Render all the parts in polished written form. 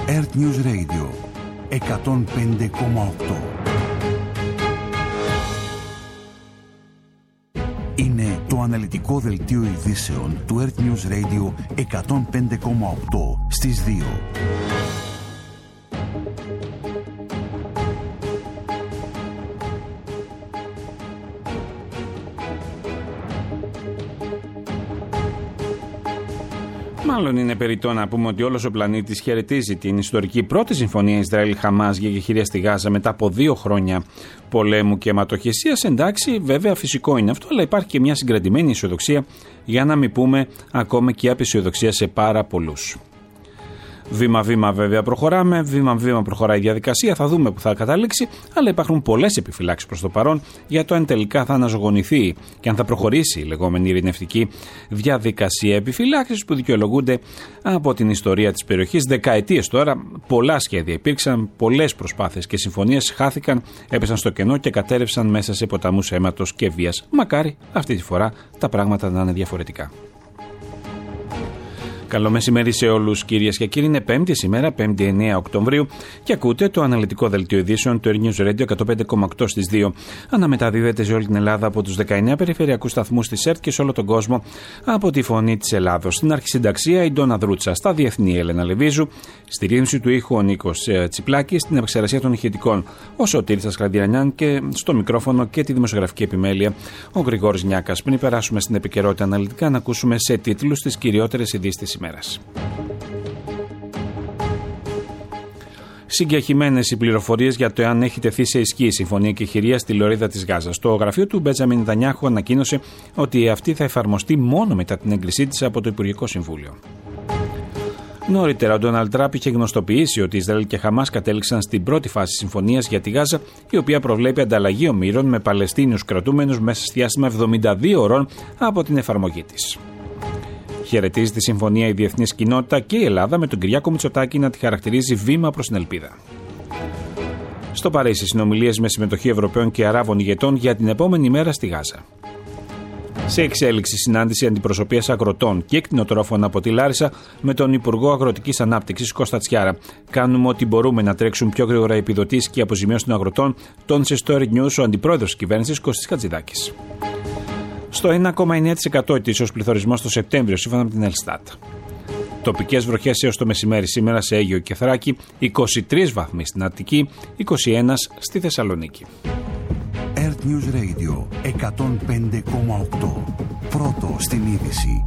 Earth News Radio 105,8. Είναι το αναλυτικό δελτίο ειδήσεων του Earth News Radio 105,8 στις 2. Μάλλον είναι περιττό να πούμε ότι όλος ο πλανήτης χαιρετίζει την ιστορική πρώτη συμφωνία Ισραήλ-Χαμάς για εκεχηρία στη Γάζα μετά από 2 χρόνια πολέμου και αιματοχυσίας. Εντάξει, βέβαια φυσικό είναι αυτό, αλλά υπάρχει και μια συγκρατημένη αισιοδοξία, για να μην πούμε ακόμα και απαισιοδοξία σε πάρα πολλούς. Βήμα-βήμα βέβαια προχωράμε, βήμα-βήμα προχωράει η διαδικασία, θα δούμε που θα καταλήξει, αλλά υπάρχουν πολλές επιφυλάξεις προς το παρόν για το αν τελικά θα αναζωογονηθεί και αν θα προχωρήσει η λεγόμενη ειρηνευτική διαδικασία. Επιφυλάξεις που δικαιολογούνται από την ιστορία της περιοχής. Δεκαετίες τώρα, πολλά σχέδια υπήρξαν, πολλές προσπάθειες και συμφωνίες χάθηκαν, έπεσαν στο κενό και κατέρευσαν μέσα σε ποταμούς αίματος και βίας. Μακάρι αυτή τη φορά τα πράγματα να είναι διαφορετικά. Καλό μεσημέρι σε όλους, κυρίες και κύριοι. Είναι Πέμπτη σήμερα, 5η 9 Οκτωβρίου, και ακούτε το αναλυτικό δελτίο ειδήσεων του Earth News Radio 105,8 στις 2. Αναμεταδίδεται σε όλη την Ελλάδα από τους 19 περιφερειακούς σταθμούς της ΕΡΤ και σε όλο τον κόσμο από τη Φωνή της Ελλάδος. Στην αρχισυνταξία η Ντόνα Δρούτσα, στα διεθνή Έλενα Λεβίζου, στη ρύθμιση του ήχου ο Νίκος Τσιπλάκης, στην επεξεργασία των ηχητικών ο Σωτήρης Ασκλαντιανιάν και στο μικρόφωνο και τη δημοσιογραφική επιμέλεια ο Γρηγόρης Νιάκας. Πριν περάσουμε στην επικαιρότητα αναλυτικά, να ακούσουμε σε τίτλους τις κυριότερες ειδήσεις. Συγκεχημένες οι πληροφορίες για το εάν έχει τεθεί σε ισχύ η συμφωνία εκεχηρία στη λωρίδα της Γάζας. Το γραφείο του Μπέντζαμιν Νετανιάχου ανακοίνωσε ότι αυτή θα εφαρμοστεί μόνο μετά την έγκρισή της από το Υπουργικό Συμβούλιο. Νωρίτερα, ο Ντόναλντ Τραμπ είχε γνωστοποιήσει ότι Ισραήλ και Χαμάς κατέληξαν στην πρώτη φάση συμφωνίας για τη Γάζα, η οποία προβλέπει ανταλλαγή ομήρων με Παλαιστίνιους κρατούμενους μέσα στη διάστημα 72 ώρων από την εφαρμογή της. Χαιρετίζει τη συμφωνία η διεθνής κοινότητα και η Ελλάδα, με τον Κυριάκο Μητσοτάκη να τη χαρακτηρίζει βήμα προς την ελπίδα. Στο Παρίσι, συνομιλίες με συμμετοχή Ευρωπαίων και Αράβων ηγετών για την επόμενη μέρα στη Γάζα. Σε εξέλιξη συνάντηση αντιπροσωπείας αγροτών και κτηνοτρόφων από τη Λάρισα με τον Υπουργό Αγροτικής Ανάπτυξης Κώστα Τσιάρα. Κάνουμε ό,τι μπορούμε να τρέξουν πιο γρήγορα οι επιδοτήσεις και οι αποζημιώσεις των αγροτών, τόνισε στο Earth News ο αντιπρόεδρος της κυβέρνησης Κώστης Χατζηδάκης. Στο 1,9% ετήσιος πληθωρισμός το Σεπτέμβριο, σύμφωνα με την Ελστάτ. Τοπικές βροχές έως το μεσημέρι σήμερα σε Αίγιο και Θράκη, 23 βαθμοί στην Αττική, 21 στη Θεσσαλονίκη. Earth News Radio 105,8. Πρώτο στην είδηση.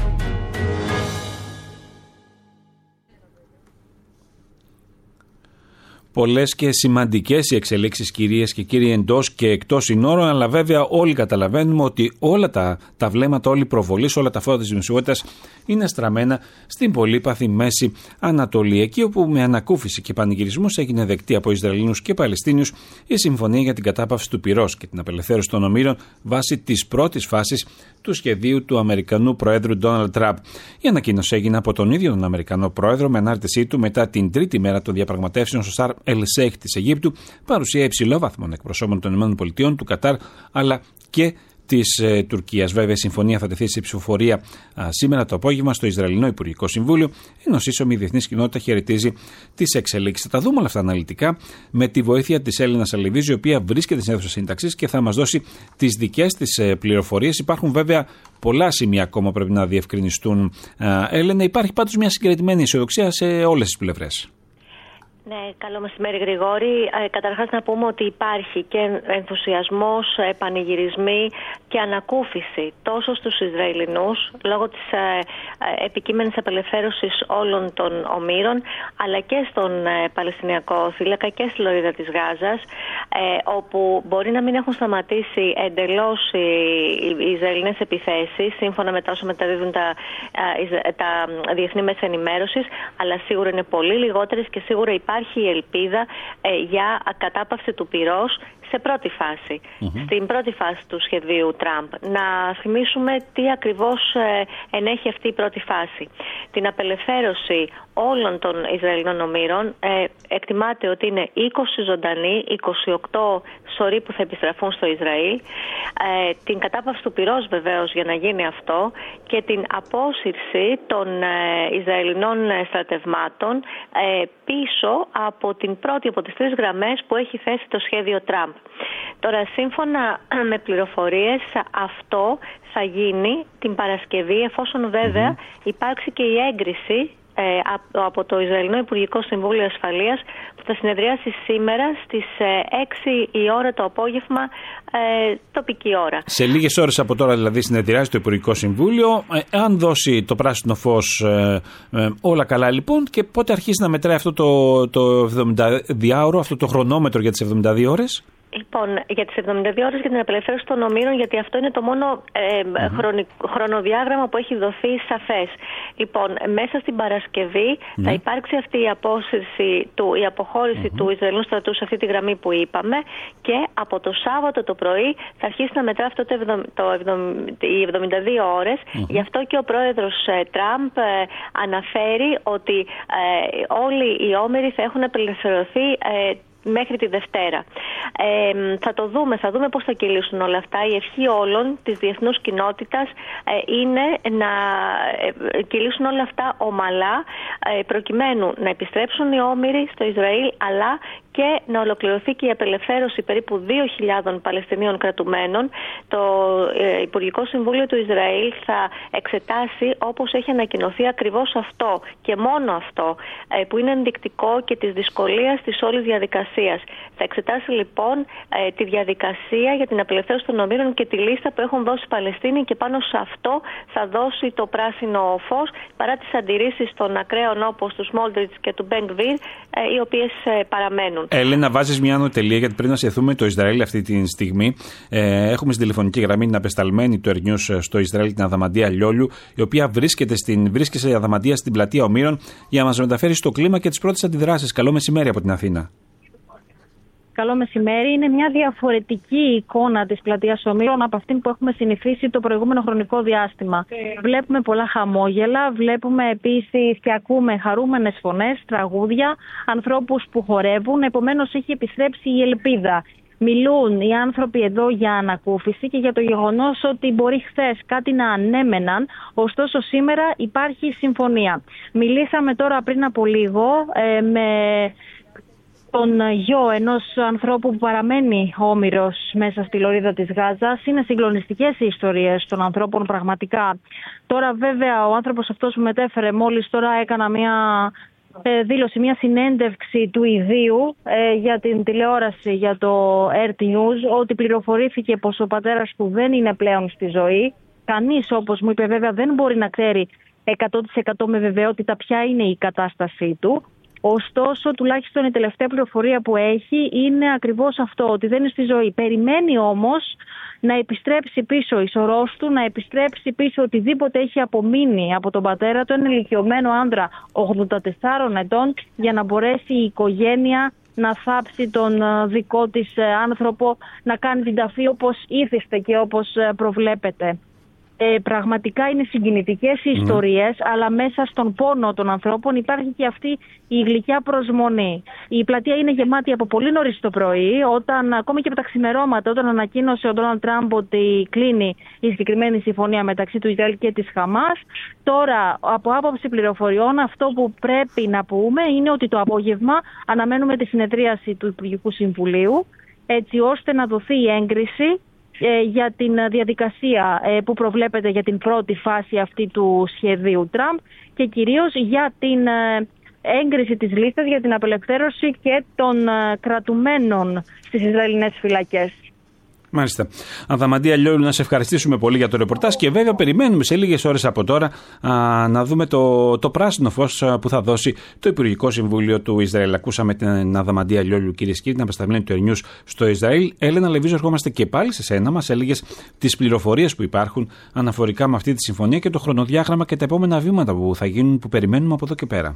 Πολλές και σημαντικές οι εξελίξεις, κυρίες και κύριοι, εντός και εκτός συνόρων, αλλά βέβαια όλοι καταλαβαίνουμε ότι όλα τα βλέμματα, όλη η προβολή, όλα τα φώτα της δημοσιότητας είναι στραμμένα στην πολύπαθη Μέση Ανατολή, εκεί όπου με ανακούφιση και πανηγυρισμούς έγινε δεκτή από Ισραηλινούς και Παλαιστίνιους η συμφωνία για την κατάπαυση του πυρός και την απελευθέρωση των ομήρων βάσει της πρώτης φάσης του σχεδίου του Αμερικανού Προέδρου Ντόναλντ Τραμπ. Η ανακοίνωση έγινε από τον ίδιο τον Αμερικανό Πρόεδρο με ανάρτησή του μετά την τρίτη μέρα των διαπραγματεύσεων στο Σαρμ El-Σέιχ της Αιγύπτου, παρουσία υψηλόβαθμων εκπροσώπων των ΗΠΑ, του Κατάρ αλλά και της Τουρκίας. Βέβαια, η συμφωνία θα τεθεί σε ψηφοφορία σήμερα το απόγευμα στο Ισραηλινό Υπουργικό Συμβούλιο, ενώ σύσσωμη η διεθνής κοινότητα χαιρετίζει τις εξελίξεις. Θα τα δούμε όλα αυτά αναλυτικά με τη βοήθεια της Έλενας Αλεβίζου, η οποία βρίσκεται στην αίθουσα σύνταξης και θα μας δώσει τις δικές της πληροφορίες. Υπάρχουν βέβαια πολλά σημεία ακόμα πρέπει να διευκρινιστούν. Έλενα, υπάρχει πάντως μια συγκρατημένη αισιοδοξία σε όλες τις πλευρές. Ναι, καλό μεσημέρι Γρηγόρη. Καταρχάς να πούμε ότι υπάρχει και ενθουσιασμός, πανηγυρισμοί και ανακούφιση τόσο στους Ισραηλινούς λόγω της επικείμενης απελευθέρωσης όλων των ομήρων, αλλά και στον Παλαιστινιακό θύλακα και στη λωρίδα της Γάζας, όπου μπορεί να μην έχουν σταματήσει εντελώς οι Ισραηλινές επιθέσεις σύμφωνα με τα όσα μεταδίδουν τα διεθνή μέσα ενημέρωσης, αλλά σίγουρα είναι πολύ λιγότερες και σίγουρα υπάρχει η ελπίδα για κατάπαυση του πυρός σε πρώτη φάση, στην πρώτη φάση του σχεδίου Τραμπ. Να θυμίσουμε τι ακριβώς ενέχει αυτή η πρώτη φάση. Την απελευθέρωση όλων των Ισραηλινών ομήρων, εκτιμάται ότι είναι 20 ζωντανοί, 28 σωροί που θα επιστραφούν στο Ισραήλ, την κατάπαυση του πυρός βεβαίως για να γίνει αυτό και την απόσυρση των Ισραηλινών στρατευμάτων πίσω από την πρώτη από τις 3 γραμμές που έχει θέσει το σχέδιο Τραμπ. Τώρα, σύμφωνα με πληροφορίες, αυτό θα γίνει την Παρασκευή, εφόσον βέβαια υπάρξει και η έγκριση από το Ισραηλινό Υπουργικό Συμβούλιο Ασφαλείας, που θα συνεδριάσει σήμερα στις 6 η ώρα το απόγευμα, τοπική ώρα. Σε λίγες ώρες από τώρα δηλαδή συνεδριάζει το Υπουργικό Συμβούλιο. Αν δώσει το πράσινο φως, όλα καλά λοιπόν, και πότε αρχίζει να μετράει αυτό το 72ωρο, αυτό το χρονόμετρο για τις 72 ώρες? Λοιπόν, για τις 72 ώρες για την απελευθέρωση των ομήρων, γιατί αυτό είναι το μόνο χρονοδιάγραμμα που έχει δοθεί σαφές. Λοιπόν, μέσα στην Παρασκευή θα υπάρξει αυτή η αποχώρηση του Ισραηλινού στρατού σε αυτή τη γραμμή που είπαμε, και από το Σάββατο το πρωί θα αρχίσει να μετρά αυτό οι 72 ώρες. Γι' αυτό και ο πρόεδρος Τραμπ αναφέρει ότι όλοι οι όμηροι θα έχουν απελευθερωθεί μέχρι τη Δευτέρα. Θα δούμε πώς θα κυλήσουν όλα αυτά. Η ευχή όλων της διεθνούς κοινότητας είναι να κυλήσουν όλα αυτά ομαλά, προκειμένου να επιστρέψουν οι όμηροι στο Ισραήλ, αλλά και να ολοκληρωθεί και η απελευθέρωση περίπου 2.000 Παλαιστινίων κρατουμένων. Το Υπουργικό Συμβούλιο του Ισραήλ θα εξετάσει, όπως έχει ανακοινωθεί, ακριβώς αυτό και μόνο αυτό, που είναι ενδεικτικό και της δυσκολίας της όλης διαδικασίας. Θα εξετάσει λοιπόν τη διαδικασία για την απελευθέρωση των ομήρων και τη λίστα που έχουν δώσει οι Παλαιστίνοι, και πάνω σε αυτό θα δώσει το πράσινο φως, παρά τις αντιρρήσεις των ακραίων όπως του Σμόλτριτς και του Μπεν-Γκβίρ, οι οποίες παραμένουν. Έλενα, βάζεις μια ανωτελεία, γιατί πριν να σεθούμε το Ισραήλ αυτή τη στιγμή, έχουμε στην τηλεφωνική γραμμή την απεσταλμένη του Ερνιούς στο Ισραήλ, την Αδαμαντία Λιόλιου, η οποία βρίσκεται σε Αδαμαντία στην πλατεία Ομήρων για να μας μεταφέρει στο κλίμα και τις πρώτες αντιδράσεις. Καλό μεσημέρι από την Αθήνα. Καλό μεσημέρι. Είναι μια διαφορετική εικόνα της πλατείας Ομήρων από αυτήν που έχουμε συνηθίσει το προηγούμενο χρονικό διάστημα. Βλέπουμε πολλά χαμόγελα, βλέπουμε επίσης και ακούμε χαρούμενες φωνές, τραγούδια, ανθρώπους που χορεύουν, επομένως έχει επιστρέψει η ελπίδα. Μιλούν οι άνθρωποι εδώ για ανακούφιση και για το γεγονός ότι μπορεί χθες κάτι να ανέμεναν, ωστόσο σήμερα υπάρχει συμφωνία. Μιλήσαμε τώρα πριν από λίγο με τον γιο ενός ανθρώπου που παραμένει όμηρος μέσα στη λωρίδα της Γάζας. Είναι συγκλονιστικές οι ιστορίες των ανθρώπων πραγματικά. Τώρα βέβαια ο άνθρωπος αυτός που μετέφερε, μόλις τώρα έκανα μια δήλωση, μια συνέντευξη του ιδίου για την τηλεόραση, για το RT News, ότι πληροφορήθηκε πως ο πατέρας του δεν είναι πλέον στη ζωή. Κανείς, όπως μου είπε βέβαια, δεν μπορεί να ξέρει 100% με βεβαιότητα ποια είναι η κατάστασή του. Ωστόσο, τουλάχιστον η τελευταία πληροφορία που έχει είναι ακριβώς αυτό, ότι δεν είναι στη ζωή. Περιμένει όμως να επιστρέψει πίσω η σωρός του, να επιστρέψει πίσω οτιδήποτε έχει απομείνει από τον πατέρα του, ένα ηλικιωμένο άντρα 84 ετών, για να μπορέσει η οικογένεια να θάψει τον δικό της άνθρωπο, να κάνει την ταφή όπως ήθιστε και όπως προβλέπετε. Πραγματικά είναι συγκινητικές οι ιστορίες, αλλά μέσα στον πόνο των ανθρώπων υπάρχει και αυτή η γλυκιά προσμονή. Η πλατεία είναι γεμάτη από πολύ νωρίς το πρωί, όταν ακόμη και από τα ξημερώματα, όταν ανακοίνωσε ο Ντόναλντ Τραμπ ότι κλείνει η συγκεκριμένη συμφωνία μεταξύ του Ισραήλ και της Χαμάς. Τώρα, από άποψη πληροφοριών, αυτό που πρέπει να πούμε είναι ότι το απόγευμα αναμένουμε τη συνεδρίαση του Υπουργικού Συμβουλίου, έτσι ώστε να δοθεί η έγκριση για την διαδικασία που προβλέπεται για την πρώτη φάση αυτή του σχεδίου Τραμπ, και κυρίως για την έγκριση της λίστας για την απελευθέρωση και των κρατουμένων στις Ισραηλινές φυλακές. Μάλιστα. Αδαμαντία Λιόλιου, να σε ευχαριστήσουμε πολύ για το ρεπορτάζ, και βέβαια περιμένουμε σε λίγες ώρες από τώρα να δούμε το πράσινο φως που θα δώσει το Υπουργικό Συμβούλιο του Ισραήλ. Ακούσαμε την Αδαμαντία Λιόλιου, κυρίες και κύριοι, την απεσταλμένη του Ερνιούς στο Ισραήλ. Έλενα Λεβίζο, ερχόμαστε και πάλι σε σένα. Μας έλεγες τις πληροφορίες που υπάρχουν αναφορικά με αυτή τη συμφωνία και το χρονοδιάγραμμα και τα επόμενα βήματα που θα γίνουν, που περιμένουμε από εδώ και πέρα.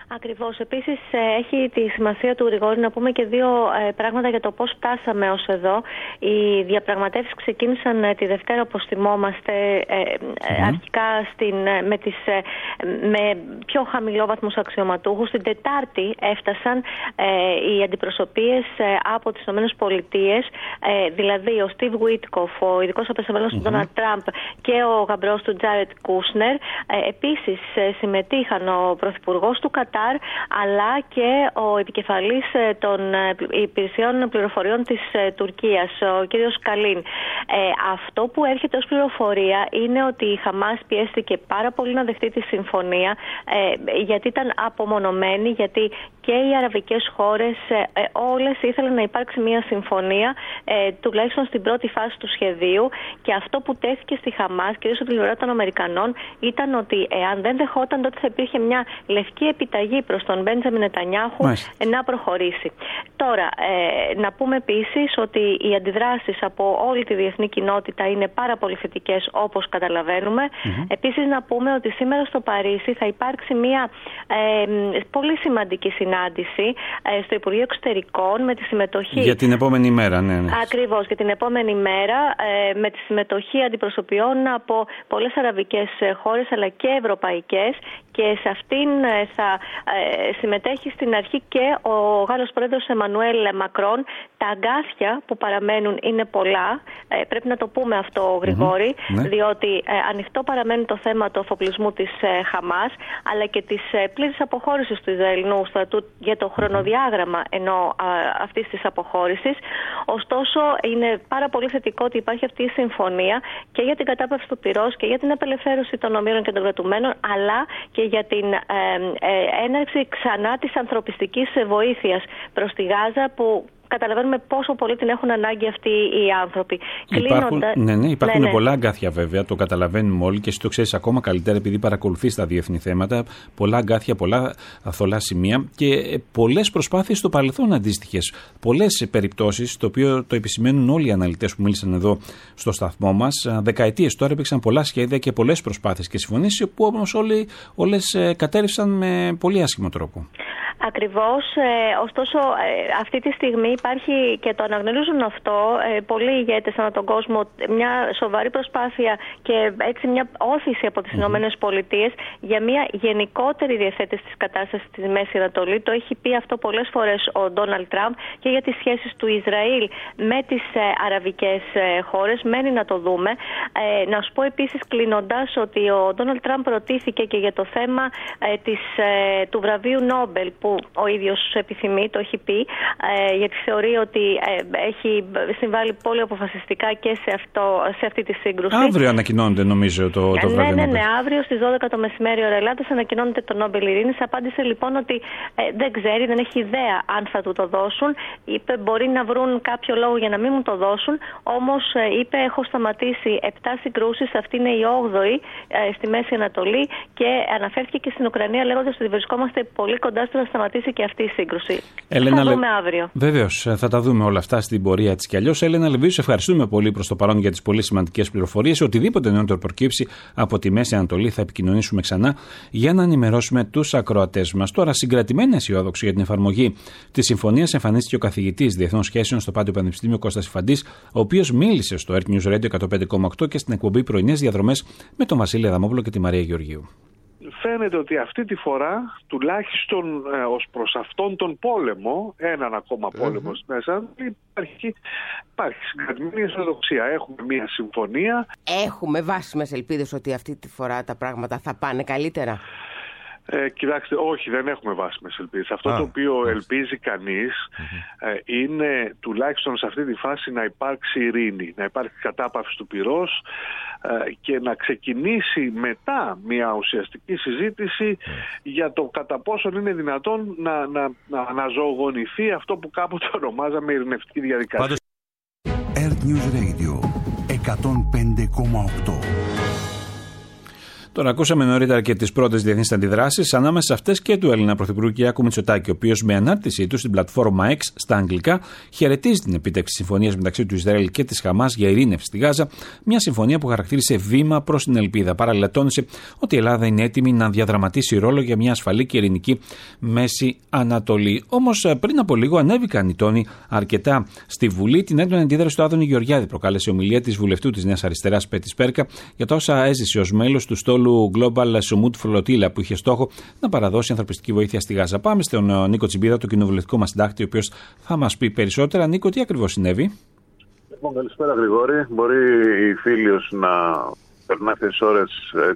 Ακριβώς. Επίσης, έχει τη σημασία του, Γρηγόρη, να πούμε και δύο πράγματα για το πώς φτάσαμε ως εδώ. Οι διαπραγματεύσεις ξεκίνησαν τη Δευτέρα, όπως θυμόμαστε, αρχικά με πιο χαμηλόβαθμους αξιωματούχους. Την Τετάρτη έφτασαν οι αντιπροσωπείες από τις ΗΠΑ, δηλαδή ο Στιβ Βίτκοφ, ο ειδικός απεσταλμένος του Ντόναλντ Τραμπ, και ο γαμπρός του Τζάρετ Κούσνερ. Επίσης συμμετείχαν ο πρωθυπουργός του Κατάρ, αλλά και ο επικεφαλής των υπηρεσιών πληροφοριών της Τουρκίας, ο κύριος Καλίν. Αυτό που έρχεται ως πληροφορία είναι ότι η Χαμάς πιέστηκε πάρα πολύ να δεχτεί τη συμφωνία, γιατί ήταν απομονωμένη, γιατί και οι αραβικές χώρες όλες ήθελαν να υπάρξει μια συμφωνία, τουλάχιστον στην πρώτη φάση του σχεδίου, και αυτό που τέθηκε στη Χαμάς, κυρίως από την πλευρά των Αμερικανών, ήταν ότι αν δεν δεχόταν, τότε θα υπήρχε μια λευκή επιταγή προς τον Μπέντζαμιν Νετανιάχου να προχωρήσει. Τώρα, να πούμε επίσης ότι οι αντιδράσεις από όλη τη διεθνή κοινότητα είναι πάρα πολύ θετικές, όπως καταλαβαίνουμε. Επίσης, να πούμε ότι σήμερα στο Παρίσι θα υπάρξει μια πολύ σημαντική συνάντηση στο Υπουργείο Εξωτερικών με τη συμμετοχή. Για την επόμενη μέρα, ναι. Ακριβώς, για την επόμενη μέρα, με τη συμμετοχή αντιπροσωπιών από πολλές αραβικές χώρες αλλά και ευρωπαϊκές, και σε αυτήν θα συμμετέχει στην αρχή και ο Γάλλος πρόεδρος Εμμανουέλ Μακρόν. Τα αγκάθια που παραμένουν είναι πολλά, πρέπει να το πούμε αυτό, Γρηγόρη, διότι ανοιχτό παραμένει το θέμα του αφοπλισμού της Χαμάς, αλλά και της πλήρης αποχώρησης του Ισραηλινού στρατού για το χρονοδιάγραμμα αυτής της αποχώρησης. Ωστόσο, είναι πάρα πολύ θετικό ότι υπάρχει αυτή η συμφωνία και για την κατάπαυση του πυρός και για την απελευθέρωση των ομήρων και των κρατουμένων, αλλά και για την έναρξη ξανά της ανθρωπιστικής βοήθειας προς τη Γάζα, που καταλαβαίνουμε πόσο πολύ την έχουν ανάγκη αυτοί οι άνθρωποι. Υπάρχουν πολλά αγκάθια, βέβαια, το καταλαβαίνουμε όλοι, και εσύ το ξέρεις ακόμα καλύτερα επειδή παρακολουθείς τα διεθνή θέματα. Πολλά αγκάθια, πολλά αθολά σημεία και πολλές προσπάθειες στο παρελθόν αντίστοιχες. Πολλές περιπτώσεις, το οποίο το επισημαίνουν όλοι οι αναλυτές που μίλησαν εδώ στο σταθμό μας. Δεκαετίες τώρα υπήρξαν πολλά σχέδια και πολλές προσπάθειες και συμφωνήσεις, που όμως όλες κατέρευσαν με πολύ άσχημο τρόπο. Ακριβώς, ωστόσο αυτή τη στιγμή υπάρχει, και το αναγνωρίζουν αυτό πολλοί ηγέτες ανά τον κόσμο, μια σοβαρή προσπάθεια και έτσι μια όθηση από τις Ηνωμένες Πολιτείες για μια γενικότερη διευθέτηση της κατάστασης στη Μέση Ανατολή. Το έχει πει αυτό πολλές φορές ο Ντόναλντ Τραμπ, και για τις σχέσεις του Ισραήλ με τις αραβικές χώρες. Μένει να το δούμε. Να σου πω επίσης, κλείνοντας, ότι ο Ντόναλντ Τραμπ ρωτήθηκε και για το θέμα του βραβείου Νόμπελ, που ο ίδιος επιθυμεί, το έχει πει, γιατί θεωρεί ότι έχει συμβάλει πολύ αποφασιστικά και σε αυτή τη σύγκρουση. Αύριο ανακοινώνεται, νομίζω, το βραβείο Νόμπελ. Ναι, αύριο στις 12 το μεσημέρι ώρα Ελλάδας ανακοινώνεται το Νόμπελ Ειρήνης. Απάντησε λοιπόν ότι δεν ξέρει, δεν έχει ιδέα αν θα του το δώσουν. Είπε μπορεί να βρουν κάποιο λόγο για να μην μου το δώσουν. Όμως είπε, έχω σταματήσει 7 συγκρούσεις, αυτή είναι η 8η στη Μέση Ανατολή, και αναφέρθηκε και στην Ουκρανία λέγοντας ότι βρισκόμαστε πολύ κοντά στο να σταματήσει και αυτή η σύγκρουση. Θα δούμε αύριο. Βεβαίως, θα τα δούμε όλα αυτά στην πορεία της κι αλλιώς. Έλενα Λεβίου, σε ευχαριστούμε πολύ προς το παρόν για τις πολύ σημαντικές πληροφορίες. Οτιδήποτε νεότερο προκύψει από τη Μέση Ανατολή θα επικοινωνήσουμε ξανά για να ενημερώσουμε τους ακροατές μας. Τώρα, συγκρατημένα αισιόδοξο για την εφαρμογή της συμφωνίας, εμφανίστηκε ο καθηγητής Διεθνών Σχέσεων στο Πάντιο Πανεπιστήμιο Κώστας Ιφαντής, ο οποίος μίλησε στο Earth News Radio 105,8 και στην εκπομπή Πρωινές Διαδρομές με τον Βασίλη Αδαμόπουλο και τη Μαρία Γεωργίου. Φαίνεται ότι αυτή τη φορά, τουλάχιστον ως προς αυτόν τον πόλεμο, έναν ακόμα πόλεμο μέσα, υπάρχει συγκρατημένη αισιοδοξία. Έχουμε μια συμφωνία. Έχουμε βάσιμες ελπίδες ότι αυτή τη φορά τα πράγματα θα πάνε καλύτερα. Κοιτάξτε, όχι, δεν έχουμε βάσιμες ελπίδες. Αυτό το οποίο ελπίζει κανείς είναι τουλάχιστον σε αυτή τη φάση να υπάρξει ειρήνη, να υπάρξει κατάπαυση του πυρός και να ξεκινήσει μετά μια ουσιαστική συζήτηση για το κατά πόσον είναι δυνατόν να αναζωογονηθεί αυτό που κάποτε ονομάζαμε ειρηνευτική διαδικασία. Earth News Radio 105,8. Τώρα, ακούσαμε νωρίτερα και τις πρώτες διεθνείς αντιδράσεις, ανάμεσα σε αυτές και του Έλληνα Πρωθυπουργού Κυριάκου Μητσοτάκη, ο οποίος με ανάρτησή του στην πλατφόρμα X στα αγγλικά χαιρετίζει την επίτευξη συμφωνίας μεταξύ του Ισραήλ και της Χαμάς για ειρήνευση στη Γάζα, μια συμφωνία που χαρακτήρισε βήμα προς την ελπίδα. Παράλληλα, τόνισε ότι η Ελλάδα είναι έτοιμη να διαδραματίσει ρόλο για μια ασφαλή και ειρηνική Μέση Ανατολή. Όμως, πριν από λίγο ανέβηκαν οι τόνοι αρκετά στη Βουλή. Την έντονη αντίδραση του Άδωνη Γεωργιάδη προκάλεσε ομιλία της βουλευτού της Νέας Αριστεράς Πέτης Πέρκα για τα όσα έζησε ως μέλος του στόλου Global Sumut Flotilla, που είχε στόχο να παραδώσει ανθρωπιστική βοήθεια στη Γάζα. Πάμε στον Νίκο Τσιμπίδα, το κοινοβουλευτικό μας συντάκτη, ο οποίος θα μας πει περισσότερα. Νίκο, τι ακριβώς συνέβη? Λοιπόν, καλησπέρα Γρηγόρη. Μπορεί η Φίλιος να περνά αυτές τις ώρες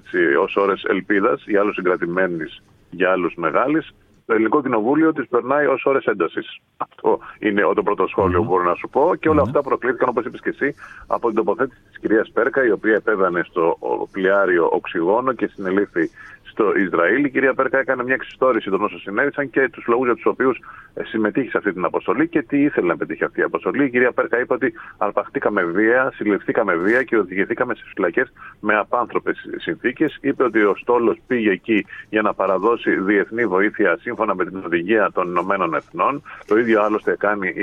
ως ώρες ελπίδας, για άλλους συγκρατημένης, για άλλους μεγάλης. Το Ελληνικό Κοινοβούλιο τις περνάει ως ώρες έντασης. Αυτό είναι το πρώτο σχόλιο που μπορώ να σου πω. Και όλα αυτά προκλήθηκαν, όπως είπες και εσύ, από την τοποθέτηση της κυρίας Πέρκα, η οποία επέβανε στο πλοιάριο οξυγόνο και συνελήφθη στο Ισραήλ. Η κυρία Πέρκα έκανε μια εξιστόρηση των όσων συνέβησαν και τους λόγους για τους οποίους συμμετείχε σε αυτή την αποστολή και τι ήθελε να πετύχει αυτή η αποστολή. Η κυρία Πέρκα είπε ότι αρπαχτήκαμε βία, συλληφθήκαμε βία και οδηγηθήκαμε σε φυλακές με απάνθρωπες συνθήκες. Είπε ότι ο στόλος πήγε εκεί για να παραδώσει διεθνή βοήθεια σύμφωνα με την οδηγία των Ηνωμένων Εθνών. Το ίδιο άλλωστε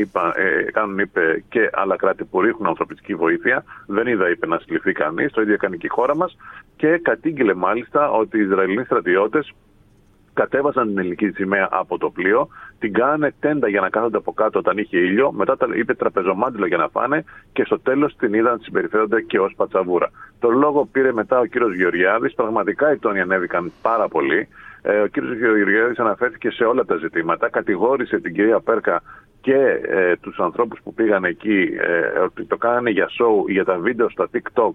κάνουν, είπε, και άλλα κράτη που ρίχνουν ανθρωπιστική βοήθεια. Δεν είδα, είπε, να συλληφθεί κανείς. Το ίδιο έκανε και η χώρα μας. Και κατήγγειλε μάλιστα ότι οι Ισραηλοί στρατιώτες κατέβασαν την ελληνική σημαία από το πλοίο, την κάνανε τέντα για να κάθονται από κάτω όταν είχε ήλιο, μετά είπε τραπεζομάντιλο για να φάνε και στο τέλος την είδαν να συμπεριφέρονται και ως πατσαβούρα. Το λόγο πήρε μετά ο κύριος Γεωργιάδης, πραγματικά οι τόνοι ανέβηκαν πάρα πολύ. Ο κύριος Γεωργιάδης αναφέρθηκε σε όλα τα ζητήματα, κατηγόρησε την κυρία Πέρκα και τους ανθρώπους που πήγαν εκεί ότι το κάνανε για show, για τα βίντεο στα TikTok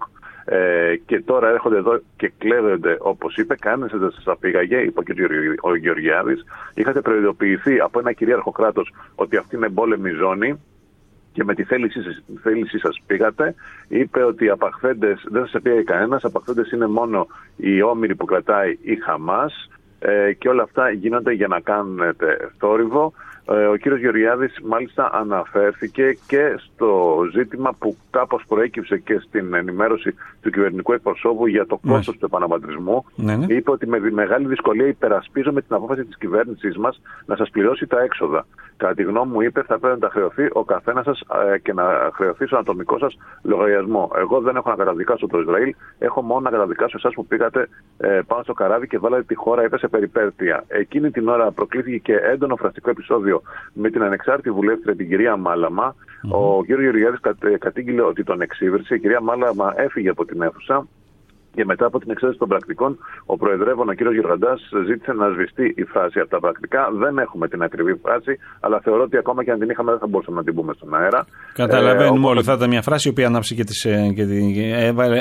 και τώρα έρχονται εδώ και κλέβονται, όπως είπε. Κανένας δεν σας απήγαγε, είπε ο Γεωργιάδης. Είχατε προειδοποιηθεί από ένα κυρίαρχο κράτος ότι αυτή είναι εμπόλεμη ζώνη και με τη θέλησή σας πήγατε. Είπε ότι οι απαχθέντες δεν σας επήγαγε κανένας, απαχθέντες είναι μόνο οι όμηροι που κρατάει η Χαμάς και όλα αυτά γίνονται για να κάνετε θόρυβο. Ο κύριος Γεωργιάδης μάλιστα αναφέρθηκε και στο ζήτημα που κάπως προέκυψε και στην ενημέρωση του κυβερνητικού εκπροσώπου για το κόστος του επαναπατρισμού. Είπε ότι με μεγάλη δυσκολία υπερασπίζομαι την απόφαση της κυβέρνησής μας να σας πληρώσει τα έξοδα. Κατά τη γνώμη μου, είπε, θα πρέπει να τα χρεωθεί ο καθένας σας και να χρεωθεί στον ατομικό σας λογαριασμό. Εγώ δεν έχω να καταδικάσω το Ισραήλ, έχω μόνο να καταδικάσω εσάς που πήγατε πάνω στο καράβι και βάλατε τη χώρα, είπε, σε περιπέτεια. Εκείνη την ώρα προκλήθηκε και έντονο φραστικό επεισόδιο με την ανεξάρτητη βουλεύτρια την κυρία Μάλαμα. Ο κ. Γεωργιάδης κατήγγειλε ότι τον εξύβρισε. Η κυρία Μάλαμα έφυγε από την αίθουσα και μετά από την εξέταση των πρακτικών, ο προεδρεύων, ο κ. Γεραντάς, ζήτησε να σβηστεί η φράση από τα πρακτικά. Δεν έχουμε την ακριβή φράση, αλλά θεωρώ ότι ακόμα και αν την είχαμε δεν θα μπορούσαμε να την πούμε στον αέρα. Καταλαβαίνουμε όλοι. Θα ήταν μια φράση η οποία ανάψει και έβαλε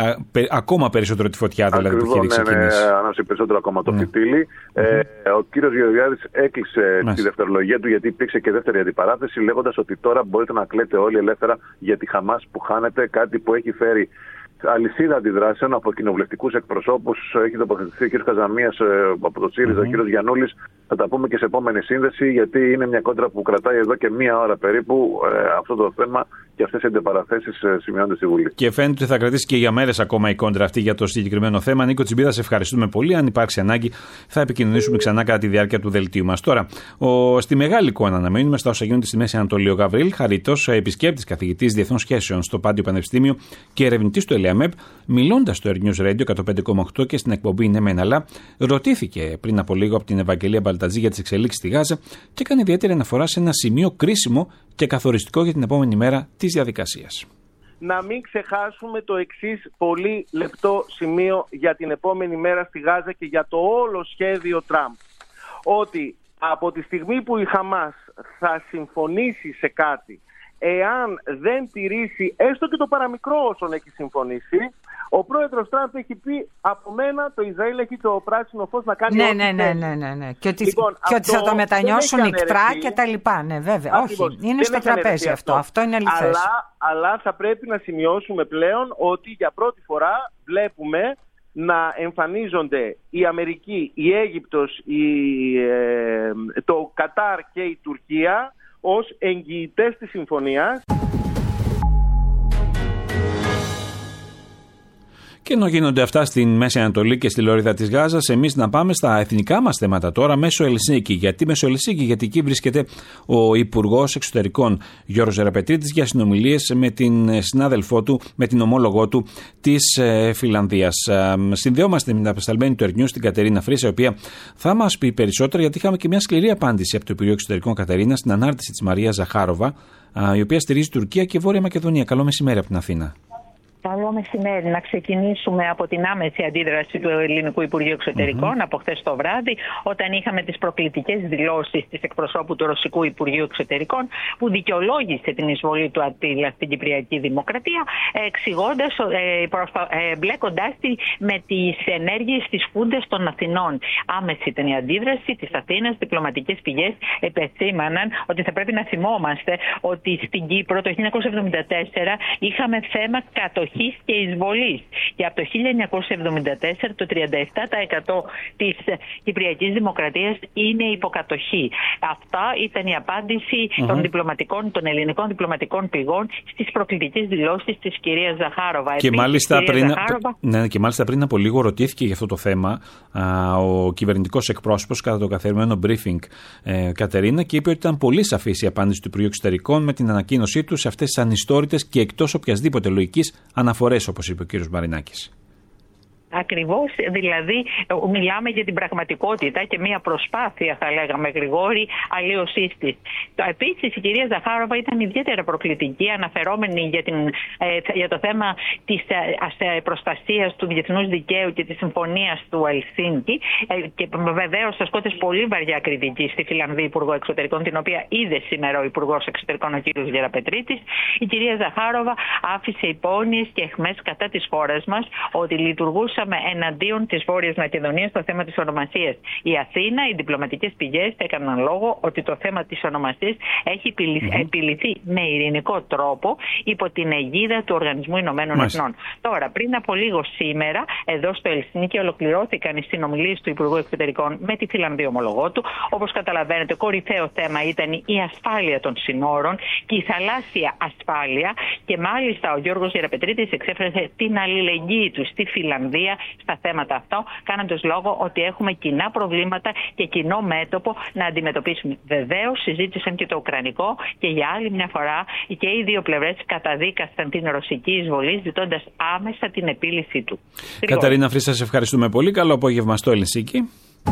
ακόμα περισσότερο τη φωτιά, δηλαδή που είχε ρίξει εκείνη. Ανάψει περισσότερο ακόμα το φυτίλι. Ο κ. Γεωργιάδης έκλεισε τη δευτερολογία του, γιατί υπήρξε και δεύτερη αντιπαράθεση, λέγοντας ότι τώρα μπορείτε να κλαίτε όλοι ελεύθερα για τη Χαμάς που χάνεται, κάτι που έχει φέρει αλυσίδα αντιδράσεων από κοινοβουλευτικούς εκπροσώπους. Έχει τοποθετηθεί ο κ. Καζαμίας από το ΣΥΡΙΖΑ, ο κ. Γιαννούλης. Θα τα πούμε και σε επόμενη σύνδεση, γιατί είναι μια κόντρα που κρατάει εδώ και μία ώρα περίπου αυτό το θέμα και αυτές οι αντιπαραθέσεις σημειώνονται στη Βουλή. Και φαίνεται ότι θα κρατήσει και για μέρες ακόμα η κόντρα αυτή για το συγκεκριμένο θέμα. Νίκο Τσιμπίδα, σε ευχαριστούμε πολύ. Αν υπάρξει ανάγκη, θα επικοινωνήσουμε ξανά κατά τη διάρκεια του δελτίου μας. Τώρα, στη μεγάλη εικόνα αναμένουμε στα όσα γίνονται στη Μέση Ανατολή. Ο Γαβρίλ Χαρίτος, επισκέπτης καθηγητής Διεθνών Σχέσεων στο Πάντιο Πανεπιστήμιο και ερευνητής του ΕΛΕΑΜΕΠ, μιλώντας στο Air News Radio 105,8 και στην εκπομπή Ναι Μεν Αλλά, ρωτήθηκε πριν από λίγο από την Ευαγγελία Μπαλτατζή για τις εξελίξεις στη Γάζα και έκανε ιδιαίτερη αναφορά σε ένα σημείο κρίσιμο και καθοριστικό για την επόμενη μέρα της διαδικασίας. Να μην ξεχάσουμε το εξής πολύ λεπτό σημείο για την επόμενη μέρα στη Γάζα και για το όλο σχέδιο Τραμπ. Ότι από τη στιγμή που η Χαμάς θα συμφωνήσει σε κάτι, εάν δεν τηρήσει έστω και το παραμικρό όσον έχει συμφωνήσει, ο πρόεδρος Τραμπ έχει πει: από μένα το Ισραήλ έχει το πράσινο φως να κάνει ό,τι ναι. Και ότι, λοιπόν, και ότι θα το μετανιώσουν νυχτρά και τα λοιπά. Ναι, βέβαια. Ακριβώς. Όχι, είναι στο τραπέζι αυτό. Αυτό είναι αληθές. Αλλά θα πρέπει να σημειώσουμε πλέον ότι για πρώτη φορά βλέπουμε να εμφανίζονται η Αμερική, η Αίγυπτος, το Κατάρ και η Τουρκία ως εγγυητές της συμφωνίας. Και ενώ γίνονται αυτά στην Μέση Ανατολή και στη Λωρίδα της Γάζας, εμείς να πάμε στα εθνικά μας θέματα τώρα μέσω Ελσίνκη. Γιατί μέσω Ελσίνκη? Γιατί εκεί βρίσκεται ο Υπουργός Εξωτερικών Γιώργος Γεραπετρίτης για συνομιλίες με την συνάδελφό του, με την ομόλογό του της Φιλανδίας. Συνδεόμαστε με την απεσταλμένη του Earth News, την Κατερίνα Φρύσα, η οποία θα μας πει περισσότερα, γιατί είχαμε και μια σκληρή απάντηση από το Υπουργείο Εξωτερικών, Κατερίνα, στην ανάρτηση της Μαρίας Ζαχάροβα, η οποία στηρίζει Τουρκία και Βόρεια Μακεδονία. Καλό μεσημέρι από την Αθήνα. Καλό μεσημέρι. Να ξεκινήσουμε από την άμεση αντίδραση του Ελληνικού Υπουργείου Εξωτερικών από χθες το βράδυ, όταν είχαμε τις προκλητικές δηλώσεις της εκπροσώπου του Ρωσικού Υπουργείου Εξωτερικών, που δικαιολόγησε την εισβολή του Αττίλα στην Κυπριακή Δημοκρατία, εξηγώντας, μπλέκοντάς τη με τις ενέργειες της Χούντας των Αθηνών. Άμεση ήταν η αντίδραση της Αθήνας. Διπλωματικές πηγές επεσήμαναν ότι θα πρέπει να θυμόμαστε ότι στην Κύπρο το 1974 είχαμε θέμα κατοχής και εισβολής. Και από το 1974 το 37% της Κυπριακής Δημοκρατίας είναι υποκατοχή. Αυτά ήταν η απάντηση των ελληνικών διπλωματικών πηγών στις προκλητικές δηλώσεις της κυρίας Ζαχάροβα. Και μάλιστα πριν από λίγο ρωτήθηκε για αυτό το θέμα ο κυβερνητικός εκπρόσωπος κατά το καθιερωμένο briefing, Κατερίνα, και είπε ότι ήταν πολύ σαφής η απάντηση του Υπουργείου Εξωτερικών με την ανακοίνωσή του σε αυτές τις ανιστόρητες και εκτός οποιασδήποτε λογικής αναφορές, όπως είπε ο κύριος Μαρινάκης. Ακριβώς, δηλαδή μιλάμε για την πραγματικότητα και μια προσπάθεια, θα λέγαμε, Γρηγόρη, αλλίωσής της. Επίσης η κυρία Ζαχάροβα ήταν ιδιαίτερα προκλητική, αναφερόμενη για το θέμα της προστασίας του διεθνούς δικαίου και της συμφωνίας του Ελσίνκη, και βεβαίως ασκώντας πολύ βαριά κριτική στη Φιλανδή Υπουργό Εξωτερικών, την οποία είδε σήμερα ο Υπουργός Εξωτερικών, ο κ. Γεραπετρίτης. Η κυρία Ζαχάροβα άφησε υπόνοιες και αιχμές κατά της χώρας μας ότι λειτουργούσε εναντίον της Βόρειας Μακεδονίας στο θέμα της ονομασίας. Η Αθήνα, οι διπλωματικές πηγές έκαναν λόγο ότι το θέμα της ονομασίας έχει επιληθεί με ειρηνικό τρόπο υπό την αιγίδα του Οργανισμού Ηνωμένων Εθνών. Τώρα, πριν από λίγο σήμερα, εδώ στο Ελσίνκι ολοκληρώθηκαν οι συνομιλίες του Υπουργού Εξωτερικών με τη Φιλανδή ομολογό του. Όπως καταλαβαίνετε, κορυφαίο θέμα ήταν η ασφάλεια των συνόρων και η θαλάσσια ασφάλεια, και μάλιστα ο Γιώργος Γεραπετρίτης εξέφρασε την αλληλεγγύη του στη Φιλανδία στα θέματα αυτά, κάνοντας λόγο ότι έχουμε κοινά προβλήματα και κοινό μέτωπο να αντιμετωπίσουμε. Βεβαίως, συζήτησαν και το ουκρανικό, και για άλλη μια φορά και οι δύο πλευρές καταδίκασαν την ρωσική εισβολή, ζητώντας άμεσα την επίλυσή του. Καταρίνα Φρύσα, σας ευχαριστούμε πολύ. Καλό απόγευμα στο Ελσίνκι.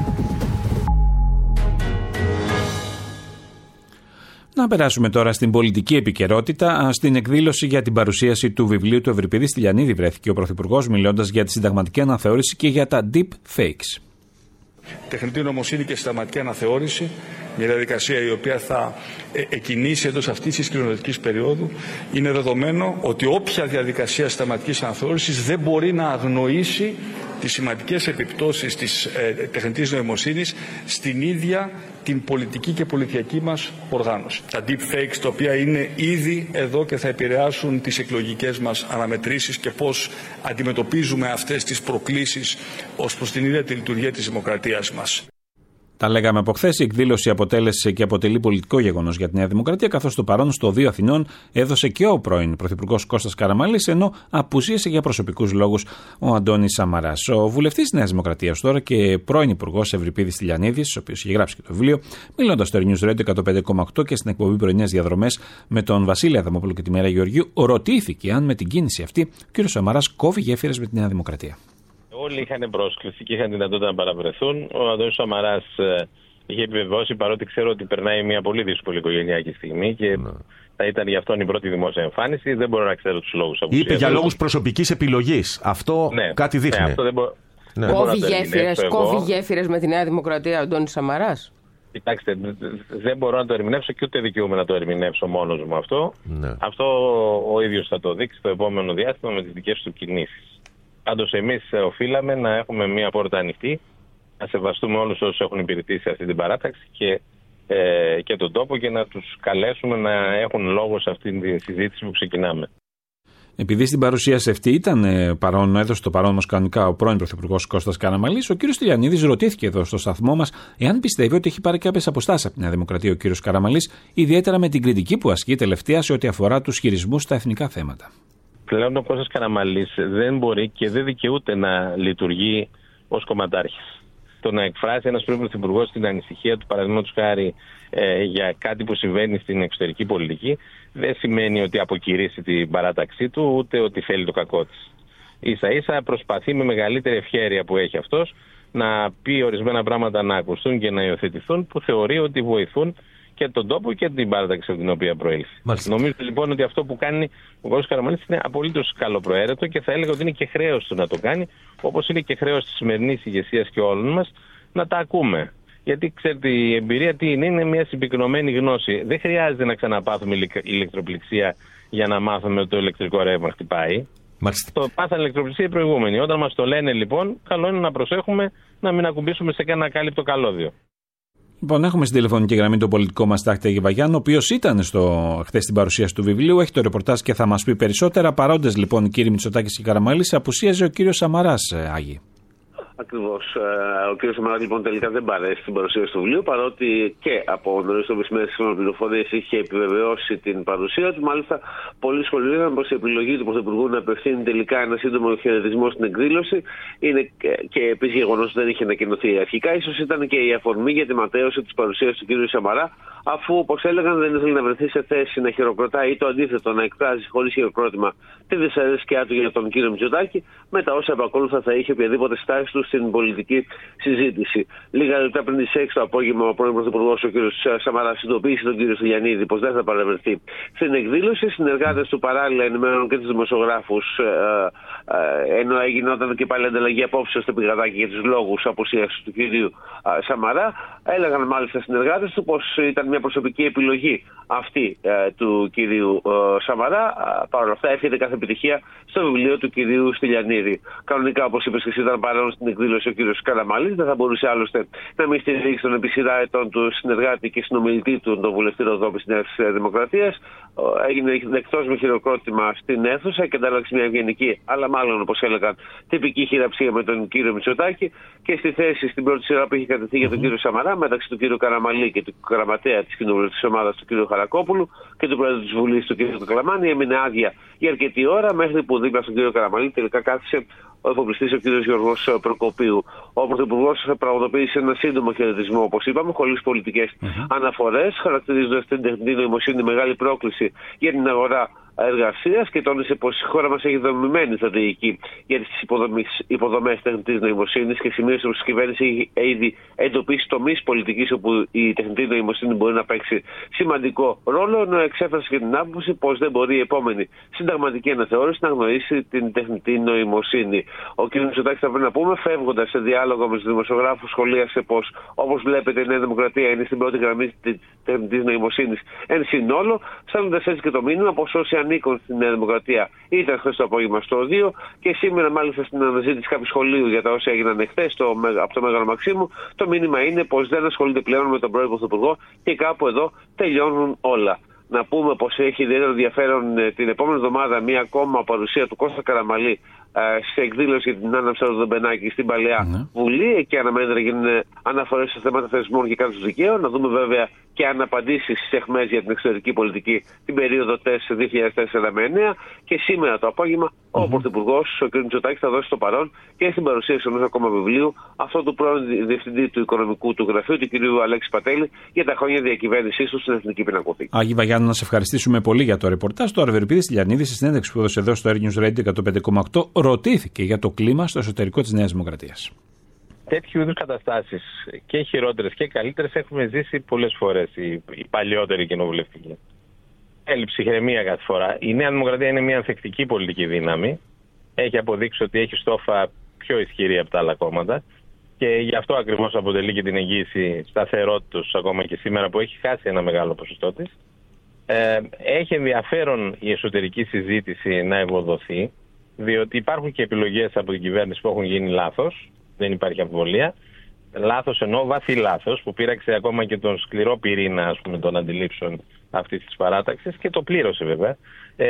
Να περάσουμε τώρα στην πολιτική επικαιρότητα. Στην εκδήλωση για την παρουσίαση του βιβλίου του Ευρυπίδη Στυλιανίδη βρέθηκε ο Πρωθυπουργός, μιλώντας για τη συνταγματική αναθεώρηση και για τα deep fakes. Τεχνητή νοημοσύνη και συνταγματική αναθεώρηση, μια διαδικασία η οποία θα εκκινήσει εντός αυτής της κοινωνικής περίοδου. Είναι δεδομένο ότι όποια διαδικασία συνταγματικής αναθεώρησης δεν μπορεί να αγνοήσει τις σημαντικές επιπτώσεις της τεχνητής νοημοσύνης στην ίδια την πολιτική και πολιτιακή μας οργάνωση. Τα deepfakes, τα οποία είναι ήδη εδώ και θα επηρεάσουν τις εκλογικές μας αναμετρήσεις και πώς αντιμετωπίζουμε αυτές τις προκλήσεις ως προς την ίδια τη λειτουργία της δημοκρατίας μας. Τα λέγαμε από χθες. Η εκδήλωση αποτέλεσε και αποτελεί πολιτικό γεγονός για τη Νέα Δημοκρατία, καθώς το παρόν στο Δίο Αθηνών έδωσε και ο πρώην Πρωθυπουργός Κώστας Καραμανλής, ενώ απουσίασε για προσωπικούς λόγους ο Αντώνης Σαμαράς. Ο βουλευτής της Νέας Δημοκρατίας τώρα και πρώην Υπουργός Ευρυπίδης Στυλιανίδης, ο οποίος είχε γράψει και το βιβλίο, μιλώντας στο News Radio 105,8 και στην εκπομπή Πρωινές Διαδρομές με τον Βασίλη Αδαμόπουλο και τη Μέρα Γεωργίου, ρωτήθηκε αν με την κίνηση αυτή ο κ. Σαμαράς κόβει γέφυρες με τη Νέα Δημοκρατία. Όλοι είχαν πρόσκληση και είχαν δυνατότητα να παραβρεθούν. Ο Αντώνης Σαμαράς είχε επιβεβαιώσει, παρότι ξέρω ότι περνάει μια πολύ δύσκολη οικογενειακή στιγμή και θα ήταν για αυτόν η πρώτη δημόσια εμφάνιση. Δεν μπορώ να ξέρω τους λόγους απουσίας. Είπε για λόγους προσωπικής επιλογής. Αυτό κάτι δείχνει. Αυτό δεν Κόβει γέφυρες με τη Νέα Δημοκρατία ο Αντώνης Σαμαράς. Κοιτάξτε, δεν μπορώ να το ερμηνεύσω και ούτε δικαιούμαι να το ερμηνεύσω μόνος μου αυτό. Αυτό ο ίδιος θα το δείξει το επόμενο διάστημα με τις δικές του κινήσεις. Πάντως εμείς οφείλαμε να έχουμε μια πόρτα ανοιχτή, να σεβαστούμε όλους όσους έχουν υπηρετήσει αυτή την παράταξη και τον τόπο, και να τους καλέσουμε να έχουν λόγο σε αυτή τη συζήτηση που ξεκινάμε. Επειδή στην παρουσίαση αυτή ήταν παρόν, έδωσε το παρόν μας κανονικά ο πρώην Πρωθυπουργός Κώστας Καραμανλής, ο κ. Στυλιανίδης ρωτήθηκε εδώ στο σταθμό μας εάν πιστεύει ότι έχει πάρει κάποιες αποστάσεις από τη Νέα Δημοκρατία ο κ. Καραμανλής, ιδιαίτερα με την κριτική που ασκεί τελευταία σε ό,τι αφορά τους χειρισμούς στα εθνικά θέματα. πλέον ο Κώστας Καραμανλής δεν μπορεί και δεν δικαιούται να λειτουργεί ως κομματάρχης. Το να εκφράσει ένας πρώην πρωθυπουργός την ανησυχία του, παραδείγματος χάρη, για κάτι που συμβαίνει στην εξωτερική πολιτική, δεν σημαίνει ότι αποκηρύσει την παράταξή του, ούτε ότι θέλει το κακό της. Ίσα-ίσα προσπαθεί με μεγαλύτερη ευχέρεια που έχει αυτός να πει ορισμένα πράγματα να ακουστούν και να υιοθετηθούν, που θεωρεί ότι βοηθούν και τον τόπο και την παράταξη από την οποία προήλθε. Νομίζω λοιπόν ότι αυτό που κάνει ο κ. Καραμανλής είναι απολύτως καλοπροαίρετο και θα έλεγα ότι είναι και χρέος του να το κάνει, όπως είναι και χρέος της σημερινής ηγεσίας και όλων μας να τα ακούμε. Γιατί ξέρετε, η εμπειρία τι είναι μια συμπυκνωμένη γνώση. Δεν χρειάζεται να ξαναπάθουμε ηλεκτροπληξία για να μάθουμε ότι το ηλεκτρικό ρεύμα χτυπάει. Το πάθανε ηλεκτροπληξία οι προηγούμενοι. Όταν μας το λένε λοιπόν, καλό είναι να προσέχουμε να μην ακουμπήσουμε σε κανένα ακάλυπτο καλώδιο. Λοιπόν, έχουμε στην τηλεφωνική γραμμή τον πολιτικό μας Τάκη Αγιβαγιάννη, ο οποίος ήταν χθες στην παρουσίαση του βιβλίου, έχει το ρεπορτάζ και θα μας πει περισσότερα. Παρόντες λοιπόν οι κύριοι Μητσοτάκης και Καραμανλής, απουσίαζε ο κύριος Σαμαράς, Άγη. Ακριβώς. Ο κ. Σαμαράς λοιπόν τελικά δεν παρέσει στην παρουσίαση του βιβλίου, παρότι και από νωρίς το μεσημέρι στις πληροφορίες είχε επιβεβαιώσει την παρουσία του. Μάλιστα, πολλοί σχολίαζαν πως η επιλογή του Πρωθυπουργού να απευθύνει τελικά ένα σύντομο χαιρετισμό στην εκδήλωση είναι και επίσης γεγονός ότι δεν είχε ανακοινωθεί αρχικά. Ίσως ήταν και η αφορμή για τη ματέωση της παρουσίας του κ. Σαμαρά, αφού όπως έλεγαν δεν ήθελε να βρεθεί σε θέση να χειροκροτάει ή το αντίθετο να εκφράζει χωρίς χειροκρότημα τη δυσαρέσκειά του για τον κ. Μητσοτάκη, με τα όσα επακόλουθα θα είχε οποιαδήποτε στάση του στην πολιτική συζήτηση. Λίγα λεπτά πριν τις 6 το απόγευμα, ο πρώην Πρωθυπουργός, ο κ. Σαμαράς, συνειδητοποίησε τον κ. Στυλιανίδη πως δεν θα παρευρεθεί στην εκδήλωση. Οι συνεργάτες του παράλληλα ενημέρωναν και τους δημοσιογράφους, ενώ έγιναν και πάλι ανταλλαγή απόψεων στο πηγαδάκι για τους λόγους απουσίας του κ. Σαμαρά. Έλεγαν μάλιστα συνεργάτες του πως ήταν μια προσωπική επιλογή αυτή του κ. Σαμαρά. Παρ' όλα αυτά, εύχεται κάθε επιτυχία στο βιβλίο του κ. Στυλιανίδη. Κανονικά, όπως είπες και εσύ, ήταν παρόν στην εκδήλωση ο κ. Καραμανλής. Δεν θα μπορούσε άλλωστε να μην στηρίξει τον επί σειρά ετών του συνεργάτη και συνομιλητή του, τον βουλευτή Ροδόπη της Νέας Δημοκρατίας. Έγινε δεκτός με χειροκρότημα στην αίθουσα και αντάλλαξε μια ευγενική, αλλά μάλλον όπως έλεγαν, τυπική χειραψία με τον κ. Μητσοτάκη. Και στη θέση, στην πρώτη σειρά που είχε κατευθεί για τον κ. Σαμαρά, μεταξύ του κ. Καραμανλή και του γραμματέα της κοινοβουλευτικής ομάδας του κ. Χαρακόπουλου και του πρόεδρου της Βουλής του κ. Καλαμάνη, έμεινε άδεια για αρκετή ώρα, μέχρι που δίπλα στον κ. Καραμανλή τελικά κάθισε ο εφοπλιστής ο κ. Γιώργος Προκοπίου. Ο Πρωθυπουργός πραγματοποίησε ένα σύντομο χαιρετισμό, όπως είπαμε, χωρίς πολιτικές αναφορές, χαρακτηρίζοντας την τεχνητή νοημοσύνη μεγάλη πρόκληση για την αγορά εργασίας και τόνισε πως η χώρα μας έχει δομημένη στρατηγική για τις υποδομές τεχνητής νοημοσύνης και σημείωσε πως η κυβέρνηση έχει ήδη εντοπίσει τομείς πολιτικής όπου η τεχνητή νοημοσύνη μπορεί να παίξει σημαντικό ρόλο, ενώ εξέφρασε και την άποψη πως δεν μπορεί η επόμενη συνταγματική αναθεώρηση να γνωρίσει την τεχνητή νοημοσύνη. Ο κ. Μητσοτάκης, θα πρέπει να πούμε, φεύγοντας σε διάλογο με τους δημοσιογράφους, σχολίασε πως όπως βλέπετε η Νέα Δημοκρατία είναι στην πρώτη γραμμή της τεχνητής νοημοσύνης εν συνόλο, στέλνοντας έτσι και το μήνυμα πως όσοι ανήκουν στην Νέα Δημοκρατία ήταν χθες το απόγευμα στο ΟΔΙΟ και σήμερα μάλιστα στην αναζήτηση κάποιου σχολείου για τα όσα έγιναν εχθές από το Μέγαρο Μαξίμου, το μήνυμα είναι πως δεν ασχολείται πλέον με τον πρώην Πρωθυπουργό και κάπου εδώ τελειώνουν όλα. Να πούμε πως έχει ιδιαίτερο ενδιαφέρον την επόμενη εβδομάδα μία ακόμα παρουσία του Κώστα Καραμανλή σε εκδήλωση για την άναψη του Δομπενάκη στην Παλαιά Βουλή. Εκεί αναμένεται να γίνουν αναφορές σε θέματα θεσμών και κράτους δικαίου. Να δούμε βέβαια και αν απαντήσει στις αιχμές για την εξωτερική πολιτική την περίοδο 2004 με 2009. Και σήμερα το απόγευμα ο Πρωθυπουργός, ο κ. Μητσοτάκης, θα δώσει το παρόν και στην παρουσίαση ενός ακόμα βιβλίου αυτό του πρώην διευθυντή του οικονομικού του γραφείου, του κ. Αλέξη Πατέλη, για τα χρόνια διακυβέρνησής του στην Εθνική Πινακοθήκη. Άγη Βαγιάννη, να σε ευχαριστήσουμε πολύ για το ρεπορτάζ. Τώρα, Ευρυπίδης Στυλιανίδης, στη συνέντευξη που έδωσε εδώ στο Air News Radio 105,8, ρωτήθηκε για το κλίμα στο εσωτερικό της Νέας Δημοκρατίας. Τέτοιου είδους καταστάσεις, και χειρότερες και καλύτερες, έχουμε ζήσει πολλές φορές οι παλιότεροι κοινοβουλευτικοί. Έλλειψη ηρεμία κάθε φορά. Η Νέα Δημοκρατία είναι μια ανθεκτική πολιτική δύναμη. Έχει αποδείξει ότι έχει στόφα πιο ισχυρή από τα άλλα κόμματα. Και γι' αυτό ακριβώς αποτελεί και την εγγύηση σταθερότητας ακόμα και σήμερα, που έχει χάσει ένα μεγάλο ποσοστό της. Έχει ενδιαφέρον η εσωτερική συζήτηση να ευοδοθεί, διότι υπάρχουν και επιλογές από την κυβέρνηση που έχουν γίνει λάθος, δεν υπάρχει αμφιβολία. Λάθος εννοώ βαθύ λάθος, που πήραξε ακόμα και τον σκληρό πυρήνα, ας πούμε, των αντιλήψεων αυτής της παράταξης και το πλήρωσε βέβαια.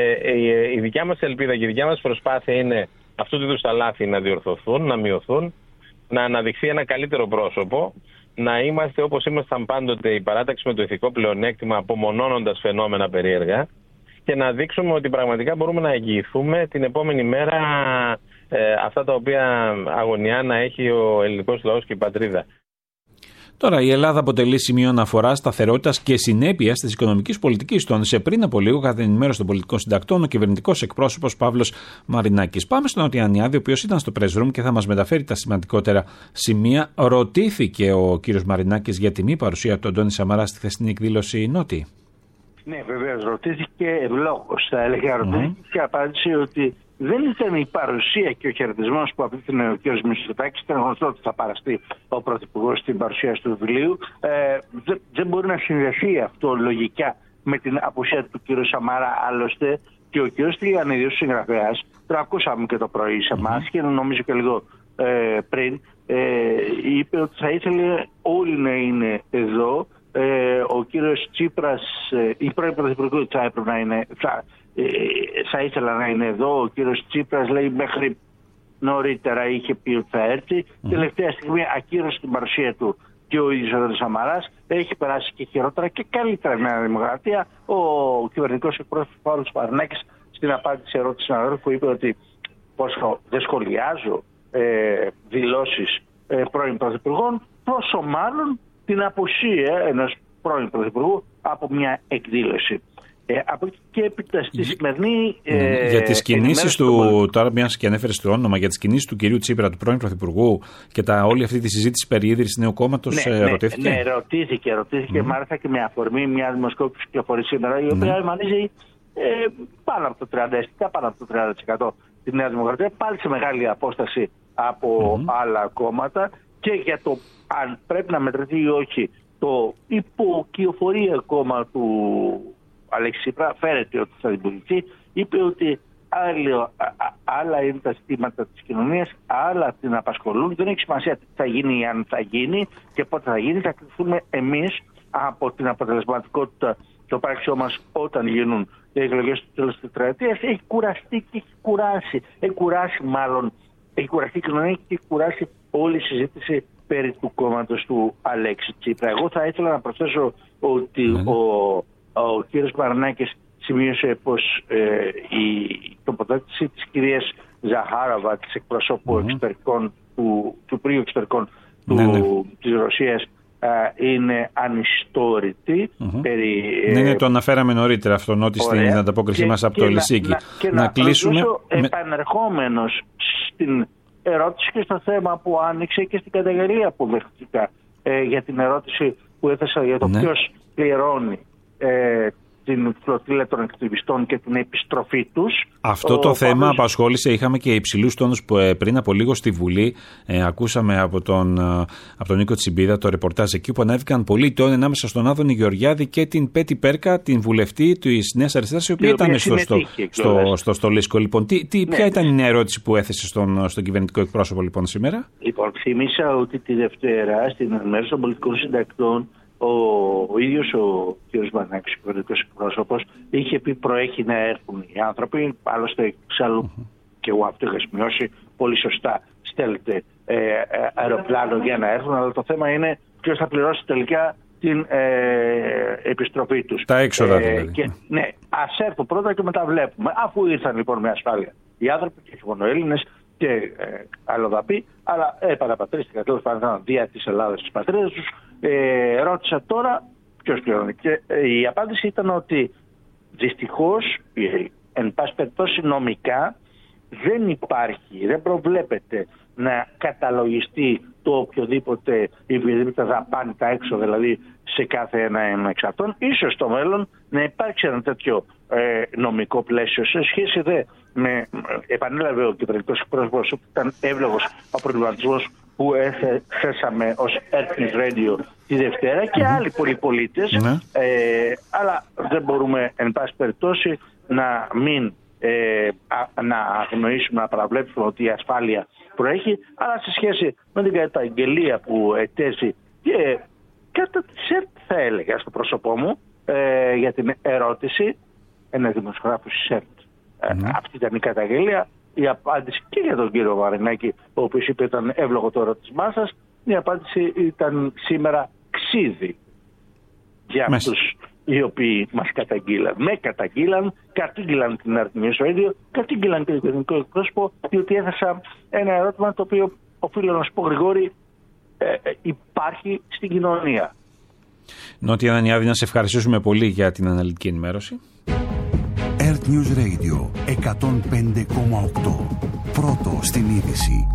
Η δικιά μας ελπίδα και η δικιά μας προσπάθεια είναι αυτού του είδους τα λάθη να διορθωθούν, να μειωθούν, να αναδειχθεί ένα καλύτερο πρόσωπο, να είμαστε όπως ήμασταν πάντοτε η παράταξη με το ηθικό πλεονέκτημα, απομονώνοντας φαινόμενα περίεργα και να δείξουμε ότι πραγματικά μπορούμε να εγγυηθούμε την επόμενη μέρα αυτά τα οποία αγωνιά να έχει ο ελληνικός λαός και η πατρίδα. Τώρα, η Ελλάδα αποτελεί σημείο αναφοράς σταθερότητας και συνέπειας της οικονομικής πολιτικής. Τόνισε πριν από λίγο, κατά την ενημέρωση των πολιτικών συντακτών, ο κυβερνητικός εκπρόσωπος Παύλος Μαρινάκης. Πάμε στον Νοτιανιάδη, ο οποίος ήταν στο press room και θα μας μεταφέρει τα σημαντικότερα σημεία. Ρωτήθηκε ο κύριος Μαρινάκης για τη μη παρουσία του Αντώνη Σαμαρά στη χθεσινή εκδήλωση Νότι. Ναι, βεβαίως, ρωτήθηκε ευλόγως, θα έλεγα. Ρωτήθηκε και απάντησε ότι δεν ήταν η παρουσία και ο χαιρετισμός που απίθυνε ο κ. Μητσοτάκης. Ήταν γνωστό ότι θα παραστεί ο Πρωθυπουργός στην παρουσίαση του βιβλίου. Δεν μπορεί να συνδεθεί αυτό λογικά με την απουσία του κ. Σαμαρά. Άλλωστε και ο κ. Τηλιανίδης, ο συγγραφέας, το ακούσαμε και το πρωί σε εμάς και νομίζω και λίγο πριν, είπε ότι θα ήθελε όλοι να είναι εδώ. Ο κύριος Τσίπρας, η πρώην Πρωθυπουργού θα έπρεπε να είναι, θα ήθελα να είναι εδώ. Ο κύριος Τσίπρας λέει μέχρι νωρίτερα είχε πει ότι θα έρθει. Τελευταία στιγμή ακύρωσε την παρουσία του και ο ίδιος ο Σαμαράς. Έχει περάσει και χειρότερα και καλύτερα η Νέα Δημοκρατία. Ο κυβερνητικός εκπρόσωπος Παύλος Μαρινάκης στην απάντηση σε ερώτηση συναδέλφου είπε ότι πόσο δεν σχολιάζω δηλώσεις πρώην Πρωθυπουργών, πόσο μάλλον την απουσία ενός πρώην Πρωθυπουργού από μια εκδήλωση. Από εκεί και έπειτα στη σημερινή. Για τις κινήσεις του, τώρα μιας και ανέφερες το όνομα, για τις κινήσεις του κυρίου Τσίπρα, του πρώην Πρωθυπουργού και όλη αυτή τη συζήτηση περί ίδρυσης νέου κόμματος, ρωτήθηκε. Ναι, ρωτήθηκε μάλιστα και με αφορμή μια δημοσκόπηση που κυκλοφορεί σήμερα, η οποία εμφανίζει πάνω από το 30%, πάνω από το 30% τη Νέα Δημοκρατία, πάλι σε μεγάλη απόσταση από άλλα κόμματα, και για το αν πρέπει να μετρηθεί ή όχι το υποκυοφορία κόμμα του Αλέξη Τσίπρα, φέρεται ότι θα δημιουργηθεί. Είπε ότι άλλα είναι τα ζητήματα της κοινωνίας, άλλα την απασχολούν. Δεν έχει σημασία τι θα γίνει ή αν θα γίνει και πότε θα γίνει. Θα κρυφθούμε εμείς από την αποτελεσματικότητα του πράξεώ μας όταν γίνουν οι εκλογές του τέλους της τετραετίας. Έχει κουραστεί και έχει κουράσει. Έχει κουραστεί η κοινωνία και έχει κουράσει όλη η συζήτηση περί του κόμματος του Αλέξη Τσίπρα. Εγώ θα ήθελα να προσθέσω ότι ο κύριος Μαρινάκης σημείωσε πως η τοποθέτηση της κυρίας Ζαχάροβα, της εκπροσώπου εξωτερικών, του Υπουργείου Εξωτερικών της Ρωσίας, είναι ανιστόρητη. Ναι, το αναφέραμε νωρίτερα αυτόν, ότι στην ανταπόκρισή μας από το Ελσίνκι. Να κλείσουμε. Επανερχόμενος στην ερώτηση και στο θέμα που άνοιξε και στην καταγγελία που δέχτηκα για την ερώτηση που έθεσα για το ποιος πληρώνει την φλωτήλα των ακτιβιστών και την επιστροφή τους. Αυτό το θέμα απασχόλησε, είχαμε και υψηλούς τόνους που πριν από λίγο στη Βουλή ακούσαμε από τον Νίκο Τσιμπίδα το ρεπορτάζ εκεί που ανέβηκαν πολλοί τόνοι ανάμεσα στον Άδωνη Γεωργιάδη και την Πέτη Πέρκα, την βουλευτή της Νέας Αριστεράς, η οποία ήταν στο στολίσκο. Λοιπόν, ποια ήταν η νέα ερώτηση που έθεσε στον κυβερνητικό εκπρόσωπο λοιπόν σήμερα? Λοιπόν, θύμισα ότι τη Δευτέρα στην ενημέρωση των πολιτικών συντακτών ο ίδιος ο κ. Μαρινάκης, ο κυβερνητικός εκπρόσωπος, είχε πει προέχει να έρθουν οι άνθρωποι. Άλλωστε, εξάλλου και εγώ αυτό είχα σημειώσει, πολύ σωστά στέλνετε αεροπλάνο για να έρθουν, αλλά το θέμα είναι ποιος θα πληρώσει τελικά την επιστροφή τους. Τα έξοδα δηλαδή. Ναι, ας έρθουν πρώτα και μετά βλέπουμε. Αφού ήρθαν λοιπόν με ασφάλεια οι άνθρωποι, και όχι μόνο Έλληνες και αλλοδαποί, αλλά επαναπατρίστηκαν τέλος πάντων δια της Ελλάδας στις πατρίδες τους. Ρώτησα τώρα ποιος πληρώνει και η απάντηση ήταν ότι δυστυχώς εν πάση περιπτώσει νομικά δεν υπάρχει, δεν προβλέπεται να καταλογιστεί το οποιοδήποτε δαπάνη, τα έξοδα δηλαδή σε κάθε ένα εξαρτών. Ίσως στο μέλλον να υπάρξει ένα τέτοιο νομικό πλαίσιο. Σε σχέση δε με, επανέλαβε ο κυβερνητικός εκπρόσωπος, ότι ήταν εύλογος ο προβληματισμός που θέσαμε ως Earth Radio τη Δευτέρα και άλλοι πολλοί πολίτες, αλλά δεν μπορούμε εν πάση περιπτώσει να μην να αγνοήσουμε, να παραβλέψουμε ότι η ασφάλεια προέχει, αλλά σε σχέση με την καταγγελία που ετέθη και κατά τη ΣΕΡΤ, θα έλεγα στο πρόσωπό μου, για την ερώτηση, ένα δημοσιογράφος της ΣΕΡΤ, αυτή ήταν η καταγγελία. Η απάντηση και για τον κύριο Μαρινάκη, ο οποίος είπε ήταν εύλογο το ερώτημά σας, η απάντηση ήταν σήμερα ξύδι για αυτούς οι οποίοι μας καταγγείλαν. Κατήγγειλαν την Earth News Radio, κατήγγειλαν και το ελληνικό εκπρόσωπο, διότι έθεσα ένα ερώτημα το οποίο οφείλω να σου πω, Γρηγόρη, υπάρχει στην κοινωνία. Νότια Ανανιάδη, να σε ευχαριστήσουμε πολύ για την αναλυτική ενημέρωση. Earth News Radio 105,8. Πρώτο στην είδηση.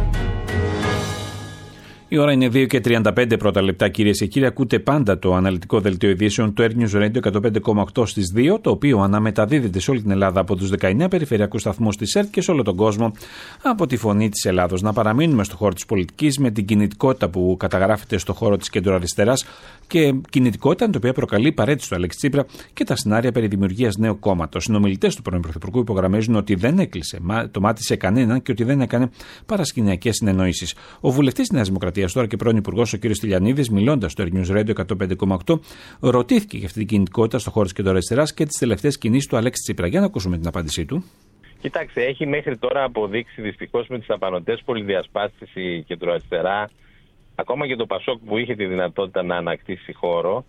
Η ώρα είναι 2:35 πρώτα λεπτά, κυρίες και κύριοι. Ακούτε πάντα το αναλυτικό δελτίο ειδήσεων του Earth News Radio 105,8 στις 2, το οποίο αναμεταδίδεται σε όλη την Ελλάδα από τους 19 περιφερειακούς σταθμούς της ΕΡΤ και σε όλο τον κόσμο από τη Φωνή της Ελλάδος. Να παραμείνουμε στο χώρο της πολιτικής με την κινητικότητα που καταγράφεται στο χώρο της κεντροαριστεράς και κινητικότητα την οποία προκαλεί η παραίτηση του Αλέξη Τσίπρα και τα σενάρια περί δημιουργίας νέου κόμματος. Οι συνομιλητές του πρώην Πρωθυπουργού υπογραμμίζουν ότι δεν έκλεισε το μάτι σε κανέναν και ότι δεν έκανε παρασκηνιακές συνεννοήσεις. Ο βουλευτής της Νέας Δημοκρατίας, τώρα και πρώην Υπουργός, ο κ. Στυλιανίδης, μιλώντας στο Earth News Radio 105,8, ρωτήθηκε για αυτή την κινητικότητα στο χώρο της κεντροαριστεράς και τις τελευταίες κινήσεις του Αλέξη Τσίπρα. Για να ακούσουμε την απάντησή του. Κοιτάξτε, έχει μέχρι τώρα αποδείξει δυστυχώς με τις απανωτές πολυδιασπάσεις η κεντροαριστερά, ακόμα και το Πασόκ που είχε τη δυνατότητα να ανακτήσει χώρο,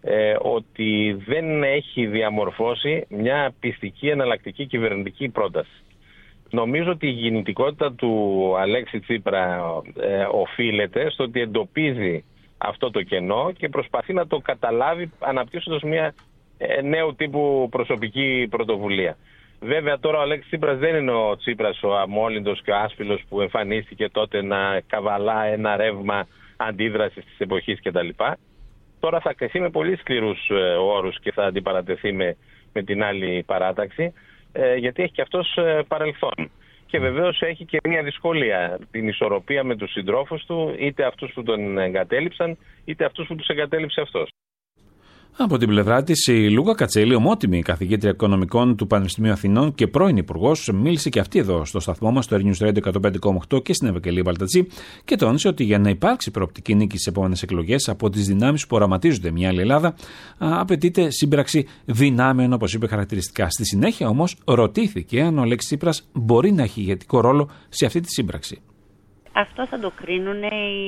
ότι δεν έχει διαμορφώσει μια πιστική εναλλακτική κυβερνητική πρόταση. Νομίζω ότι η κινητικότητα του Αλέξη Τσίπρα οφείλεται στο ότι εντοπίζει αυτό το κενό και προσπαθεί να το καταλάβει αναπτύσσοντας μια νέου τύπου προσωπική πρωτοβουλία. Βέβαια τώρα ο Αλέξης Τσίπρας δεν είναι ο Τσίπρας ο αμόλυντος και ο άσπυλος που εμφανίστηκε τότε να καβαλά ένα ρεύμα αντίδρασης της εποχής κτλ. Τώρα θα κρυθεί με πολύ σκληρούς όρους και θα αντιπαρατεθεί με την άλλη παράταξη, γιατί έχει και αυτός παρελθόν. Και βεβαίως έχει και μια δυσκολία, την ισορροπία με τους συντρόφους του, είτε αυτούς που τον εγκατέλειψαν, είτε αυτούς που τους εγκατέλειψε αυτός. Από την πλευρά της, η Λούκα Κατσέλη, ομότιμη καθηγήτρια οικονομικών του Πανεπιστημίου Αθηνών και πρώην υπουργός, μίλησε και αυτή εδώ στο σταθμό μας, στο Earth News Radio 105,8 και στην Ευαγγελία Μπαλτατσή, και τόνισε ότι για να υπάρξει προοπτική νίκη στις επόμενες εκλογές από τις δυνάμεις που οραματίζονται μια άλλη Ελλάδα, απαιτείται σύμπραξη δυνάμεων, όπως είπε χαρακτηριστικά. Στη συνέχεια όμως ρωτήθηκε αν ο Αλέξης Τσίπρας μπορεί να έχει ηγετικό ρόλο σε αυτή τη σύμπραξη. Αυτό θα το κρίνουν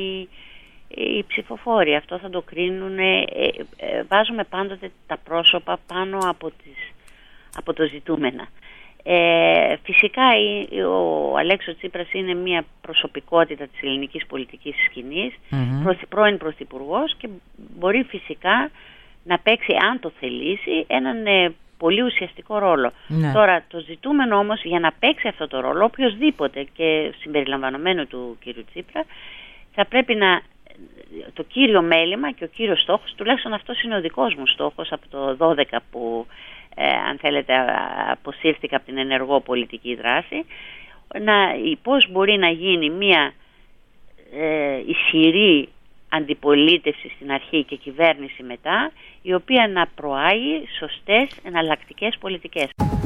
οι ψηφοφόροι, αυτό θα το κρίνουν. Βάζουμε πάντοτε τα πρόσωπα πάνω από το ζητούμενα. Φυσικά ο Αλέξος Τσίπρας είναι μια προσωπικότητα της ελληνικής πολιτικής σκηνής, πρώην πρωθυπουργός, και μπορεί φυσικά να παίξει, αν το θελήσει, έναν πολύ ουσιαστικό ρόλο. Ναι. Τώρα το ζητούμενο όμως για να παίξει αυτό το ρόλο, οποιοσδήποτε και συμπεριλαμβανομένου του κύριου Τσίπρα, θα πρέπει το κύριο μέλημα και ο κύριος στόχος, τουλάχιστον αυτός είναι ο δικός μου στόχος από το 12 που αν θέλετε αποσύρθηκα από την ενεργό πολιτική δράση, πώς μπορεί να γίνει μια ισχυρή αντιπολίτευση στην αρχή και κυβέρνηση μετά, η οποία να προάγει σωστές εναλλακτικές πολιτικές.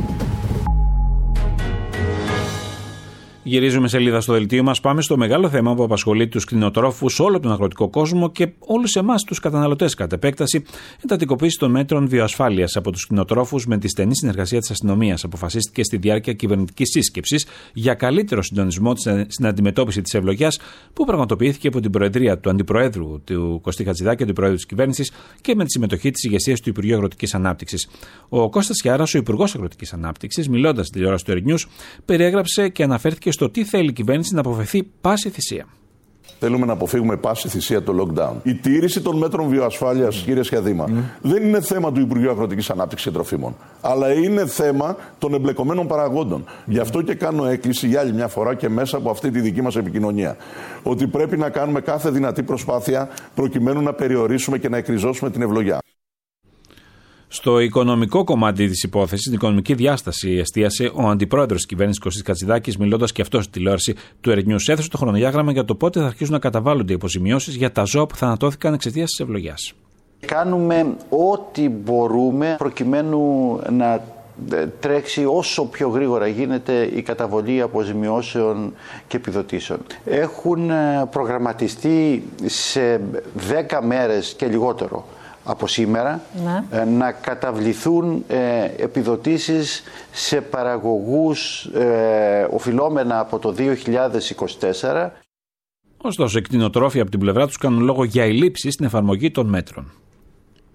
Γυρίζουμε σελίδα στο δελτίο μας. Πάμε στο μεγάλο θέμα που απασχολεί τους κτηνοτρόφους, όλο τον αγροτικό κόσμο και όλους εμάς τους καταναλωτές κατ' επέκταση, εντατικοποίηση των μέτρων βιοασφάλειας από τους κτηνοτρόφους με τη στενή συνεργασία της αστυνομίας. Αποφασίστηκε στη διάρκεια κυβερνητικής σύσκεψης για καλύτερο συντονισμό στην αντιμετώπιση της ευλογιάς, που πραγματοποιήθηκε από την Προεδρία του Αντιπροέδρου του Κωστή Χατζηδάκη, Αντιπροέδρου της Κυβέρνησης, και με τη συμμετοχή της ηγεσίας του Υπουργείου Αγροτικής Ανάπτυξης. Ο Κώστας Χιάρας, ο Υπουργός Αγροτικής Ανάπτυξης, μιλώντας στην τηλεόραση του Earth News, περιέγραψε και αναφέρθηκε στο τι θέλει η κυβέρνηση να αποφευθεί πάση θυσία. Θέλουμε να αποφύγουμε πάση θυσία το lockdown. Η τήρηση των μέτρων βιοασφάλειας, κύριε Σχεδήμα, δεν είναι θέμα του Υπουργείου Αγροτικής Ανάπτυξης και Τροφίμων, αλλά είναι θέμα των εμπλεκομένων παραγόντων. Γι' αυτό και κάνω έκκληση για άλλη μια φορά και μέσα από αυτή τη δική μας επικοινωνία, ότι πρέπει να κάνουμε κάθε δυνατή προσπάθεια προκειμένου να περιορίσουμε και να εκριζώσουμε την ευλογιά. Στο οικονομικό κομμάτι της υπόθεσης, την οικονομική διάσταση, εστίασε ο αντιπρόεδρος της κυβέρνησης Κωστής Χατζηδάκης, μιλώντας και αυτό στη τηλεόραση του Earth News. Έθεσε το χρονοδιάγραμμα για το πότε θα αρχίσουν να καταβάλλονται οι αποζημιώσεις για τα ζώα που θανατώθηκαν εξαιτίας της ευλογιάς. Κάνουμε ό,τι μπορούμε προκειμένου να τρέξει όσο πιο γρήγορα γίνεται η καταβολή αποζημιώσεων και επιδοτήσεων. Έχουν προγραμματιστεί σε 10 μέρες και λιγότερο από σήμερα να καταβληθούν επιδοτήσεις σε παραγωγούς οφειλόμενα από το 2024. Ωστόσο, οι κτηνοτρόφοι από την πλευρά τους κάνουν λόγο για ελλείψεις στην εφαρμογή των μέτρων.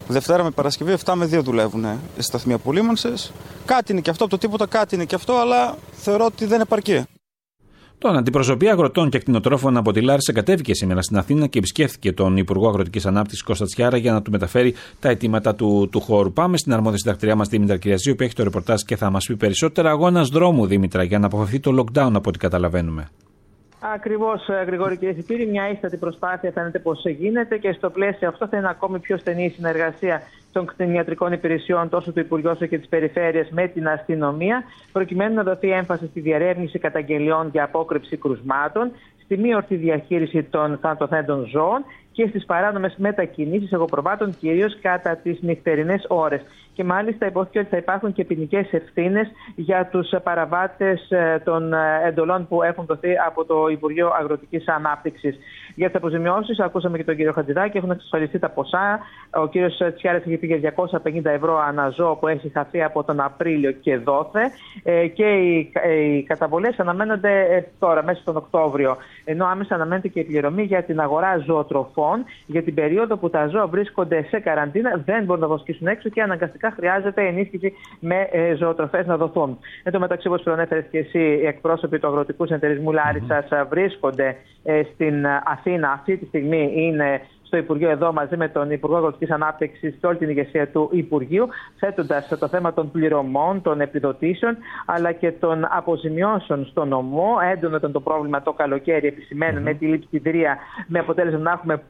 Δευτέρα με Παρασκευή 7 με 2 δουλεύουν οι σταθμοί απολύμανσης. Κάτι είναι και αυτό από το τίποτα, κάτι είναι και αυτό, αλλά θεωρώ ότι δεν επαρκεί. Τώρα, αντιπροσωπεία αγροτών και κτηνοτρόφων από τη Λάρισα κατέβηκε σήμερα στην Αθήνα και επισκέφθηκε τον Υπουργό Αγροτικής Ανάπτυξης Κώστα Τσιάρα για να του μεταφέρει τα αιτήματα του χώρου. Πάμε στην αρμόδια συντακτριά μας Δήμητρα Κυριαζή, που έχει το ρεπορτάζ και θα μας πει περισσότερα. Αγώνας δρόμου, Δήμητρα, για να αποφευθεί το lockdown, από ό,τι καταλαβαίνουμε. Ακριβώς, Γρηγόρη, κυρίες και κύριοι, μια ίστατη προσπάθεια φαίνεται πως γίνεται και στο πλαίσιο αυτό θα είναι ακόμη πιο στενή η συνεργασία των κτηνιατρικών υπηρεσιών τόσο του Υπουργείου όσο και της Περιφέρειας με την αστυνομία, προκειμένου να δοθεί έμφαση στη διερεύνηση καταγγελιών για απόκρυψη κρουσμάτων, στη μη ορθή διαχείριση των θανατοθέντων ζώων και στις παράνομες μετακινήσεις εγωπροβάτων, κυρίως κατά τις νυχτερινές ώρες. Και μάλιστα υπόθηκε ότι θα υπάρχουν και ποινικές ευθύνες για τους παραβάτες των εντολών που έχουν δοθεί από το Υπουργείο Αγροτικής Ανάπτυξης. Για τις αποζημιώσεις, ακούσαμε και τον κύριο Χατζηδάκη, έχουν εξασφαλιστεί τα ποσά. Ο κύριος Τσιάρας έχει πει για 250 ευρώ ανά ζώο που έχει χαθεί από τον Απρίλιο και δόθε. Και οι καταβολές αναμένονται τώρα, μέσα στον Οκτώβριο. Ενώ άμεσα αναμένεται και η πληρωμή για την αγορά ζωοτροφών για την περίοδο που τα ζώα βρίσκονται σε καραντίνα, δεν μπορούν να βοσκήσουν έξω και αναγκαστικά χρειάζεται ενίσχυση με ζωοτροφές να δοθούν. Εν τω μεταξύ, όπως προανέφερες και εσύ, οι εκπρόσωποι του Αγροτικού Συνεταιρισμού Λάρισσας βρίσκονται στην Αθήνα. Αυτή τη στιγμή είναι στο Υπουργείο εδώ μαζί με τον Υπουργό Αγροτικής Ανάπτυξης και όλη την ηγεσία του Υπουργείου, θέτοντας το θέμα των πληρωμών, των επιδοτήσεων αλλά και των αποζημιώσεων στο νομό. Έντονο ήταν το πρόβλημα το καλοκαίρι, επισημαίνουν, με τη λειψιδρία, με αποτέλεσμα να έχουμε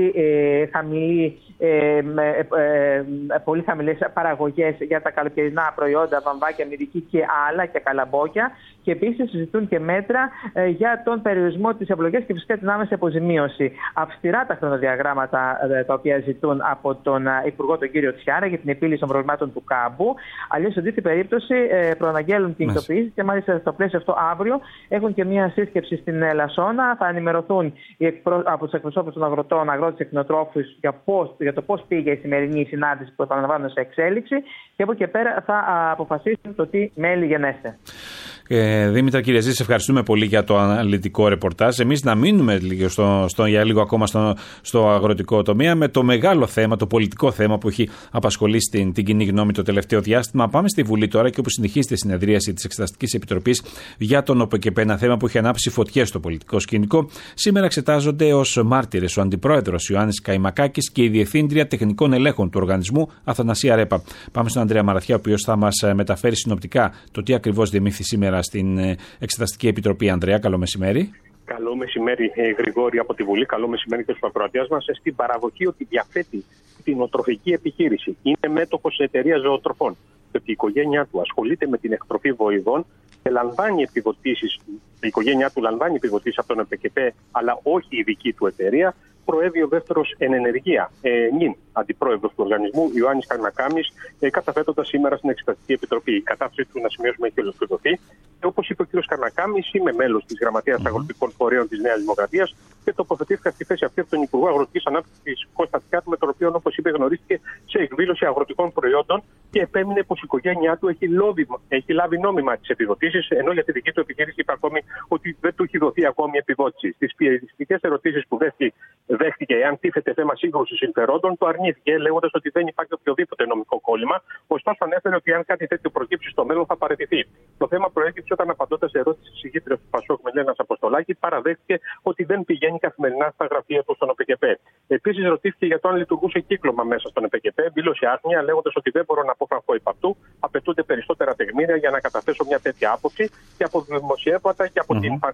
πολύ χαμηλές παραγωγές για τα καλοκαιρινά προϊόντα, βαμβάκια, μυδική και άλλα και καλαμπόκια. Και επίσης συζητούν και μέτρα για τον περιορισμό της ευλογίας και φυσικά την άμεση αποζημίωση. Αυστηρά τα χρονοδιαγράμματα τα οποία ζητούν από τον Υπουργό, τον κύριο Τσιάρα, για την επίλυση των προβλημάτων του κάμπου. Αλλιώς, σε αντίθετη περίπτωση, προαναγγέλουν κινητοποιήσεις και μάλιστα στο πλαίσιο αυτό αύριο έχουν και μια σύσκεψη στην Λασσόνα. Θα ενημερωθούν από τους εκπροσώπους των αγροτών, αγρότες και κτηνοτρόφους για το πώς πήγε η σημερινή συνάντηση που επαναλαμβάνω σε εξέλιξη και από εκεί πέρα θα αποφασίσουν το τι μέλη γενέστε. Δήμητρα Κυριαζή, σε ευχαριστούμε πολύ για το αναλυτικό ρεπορτάζ. Εμείς να μείνουμε για λίγο ακόμα στο αγροτικό τομέα με το μεγάλο θέμα, το πολιτικό θέμα που έχει απασχολήσει την κοινή γνώμη το τελευταίο διάστημα. Πάμε στη Βουλή τώρα και όπου συνεχίζεται η συνεδρίαση της Εξεταστικής Επιτροπής για τον ΟΠΕΚΕΠΕ, ένα θέμα που έχει ανάψει φωτιές στο πολιτικό σκηνικό. Σήμερα εξετάζονται ως μάρτυρες ο Αντιπρόεδρος Ιωάννης Καϊμακάκης και η Διευθύντρια Τεχνικών Ελέγχων του Οργανισμού Αθανασία Ρέπα. Πάμε στον Ανδρέα Μαραθιά, ο οποίος θα μας μεταφέρει συνοπτικά το τι ακριβώς διεμήφθη σήμερα στην Εξεταστική Επιτροπή. Ανδρέα, καλό μεσημέρι. Καλό μεσημέρι, Γρηγόρη, από τη Βουλή. Καλό μεσημέρι και στους ακροατές μας. Στην παραγωγή ότι διαθέτει κτηνοτροφική επιχείρηση. Είναι μέτοχος εταιρείας ζωοτροφών. Και ότι η οικογένειά του ασχολείται με την εκτροφή βοηδών και λαμβάνει επιδοτήσεις. Η οικογένειά του λαμβάνει επιδοτήσεις από τον ΕΠΕΚΕΠΕ, αλλά όχι η δική του εταιρεία. Προέβη ο δεύτερος εν ενεργεία νυν αντιπρόεδρος του οργανισμού, Ιωάννης Καϊμακάκης, καταθέτοντας σήμερα στην Εξεταστική Επιτροπή. Η κατάθεση του, να σημειώσουμε, έχει ολοκληρωθεί. Και όπως είπε ο κ. Καϊμακάκης, είμαι μέλος της Γραμματείας Αγροτικών Φορέων της Νέας Δημοκρατίας και τοποθετήθηκα στη θέση αυτή από τον Υπουργό Αγροτικής Ανάπτυξης Κώστα Τσιάρα, με τον οποίο, όπως είπε, γνωρίστηκε σε εκδήλωση αγροτικών προϊόντων και επέμεινε πως η οικογένειά του έχει λάβει νόμιμα τις επιδοτήσεις, ενώ για τη δική του επιχείρηση είπε ακόμη ότι δεν του έχει δοθεί ακόμη επιδότηση. Στις πιεστικές ερωτήσεις που δέχτηκε εάν τίθεται θέμα σύγκρουσης συμφερόντων, το αρνήθηκε, λέγοντας ότι δεν υπάρχει οποιοδήποτε νομικό κόλλημα. Ωστόσο, ανέφερε ότι αν κάτι τέτοιο προκύψει στο μέλλον θα παραιτηθεί. Το θέμα προέκυψε όταν, απαντώντας σε ερώτηση της εισηγήτριας του Πασόκ Μελένας Αποστολάκη, παραδέχτηκε ότι δεν πηγαίνει καθημερινά στα γραφεία του στον ΕΠΕΚΕΠΕ. Επίσης, ρωτήθηκε για το αν λειτουργούσε κύκλωμα μέσα στον ΕΠΕΚΕΠΕ. Δήλωσε άγνοια, λέγοντας ότι δεν μπορώ να αποφανθώ υπ' αυτού. Απαιτούνται περισσότερα τεκμήρια για να καταθέσω μια τέτοια άποψη και από δημοσιεύματα και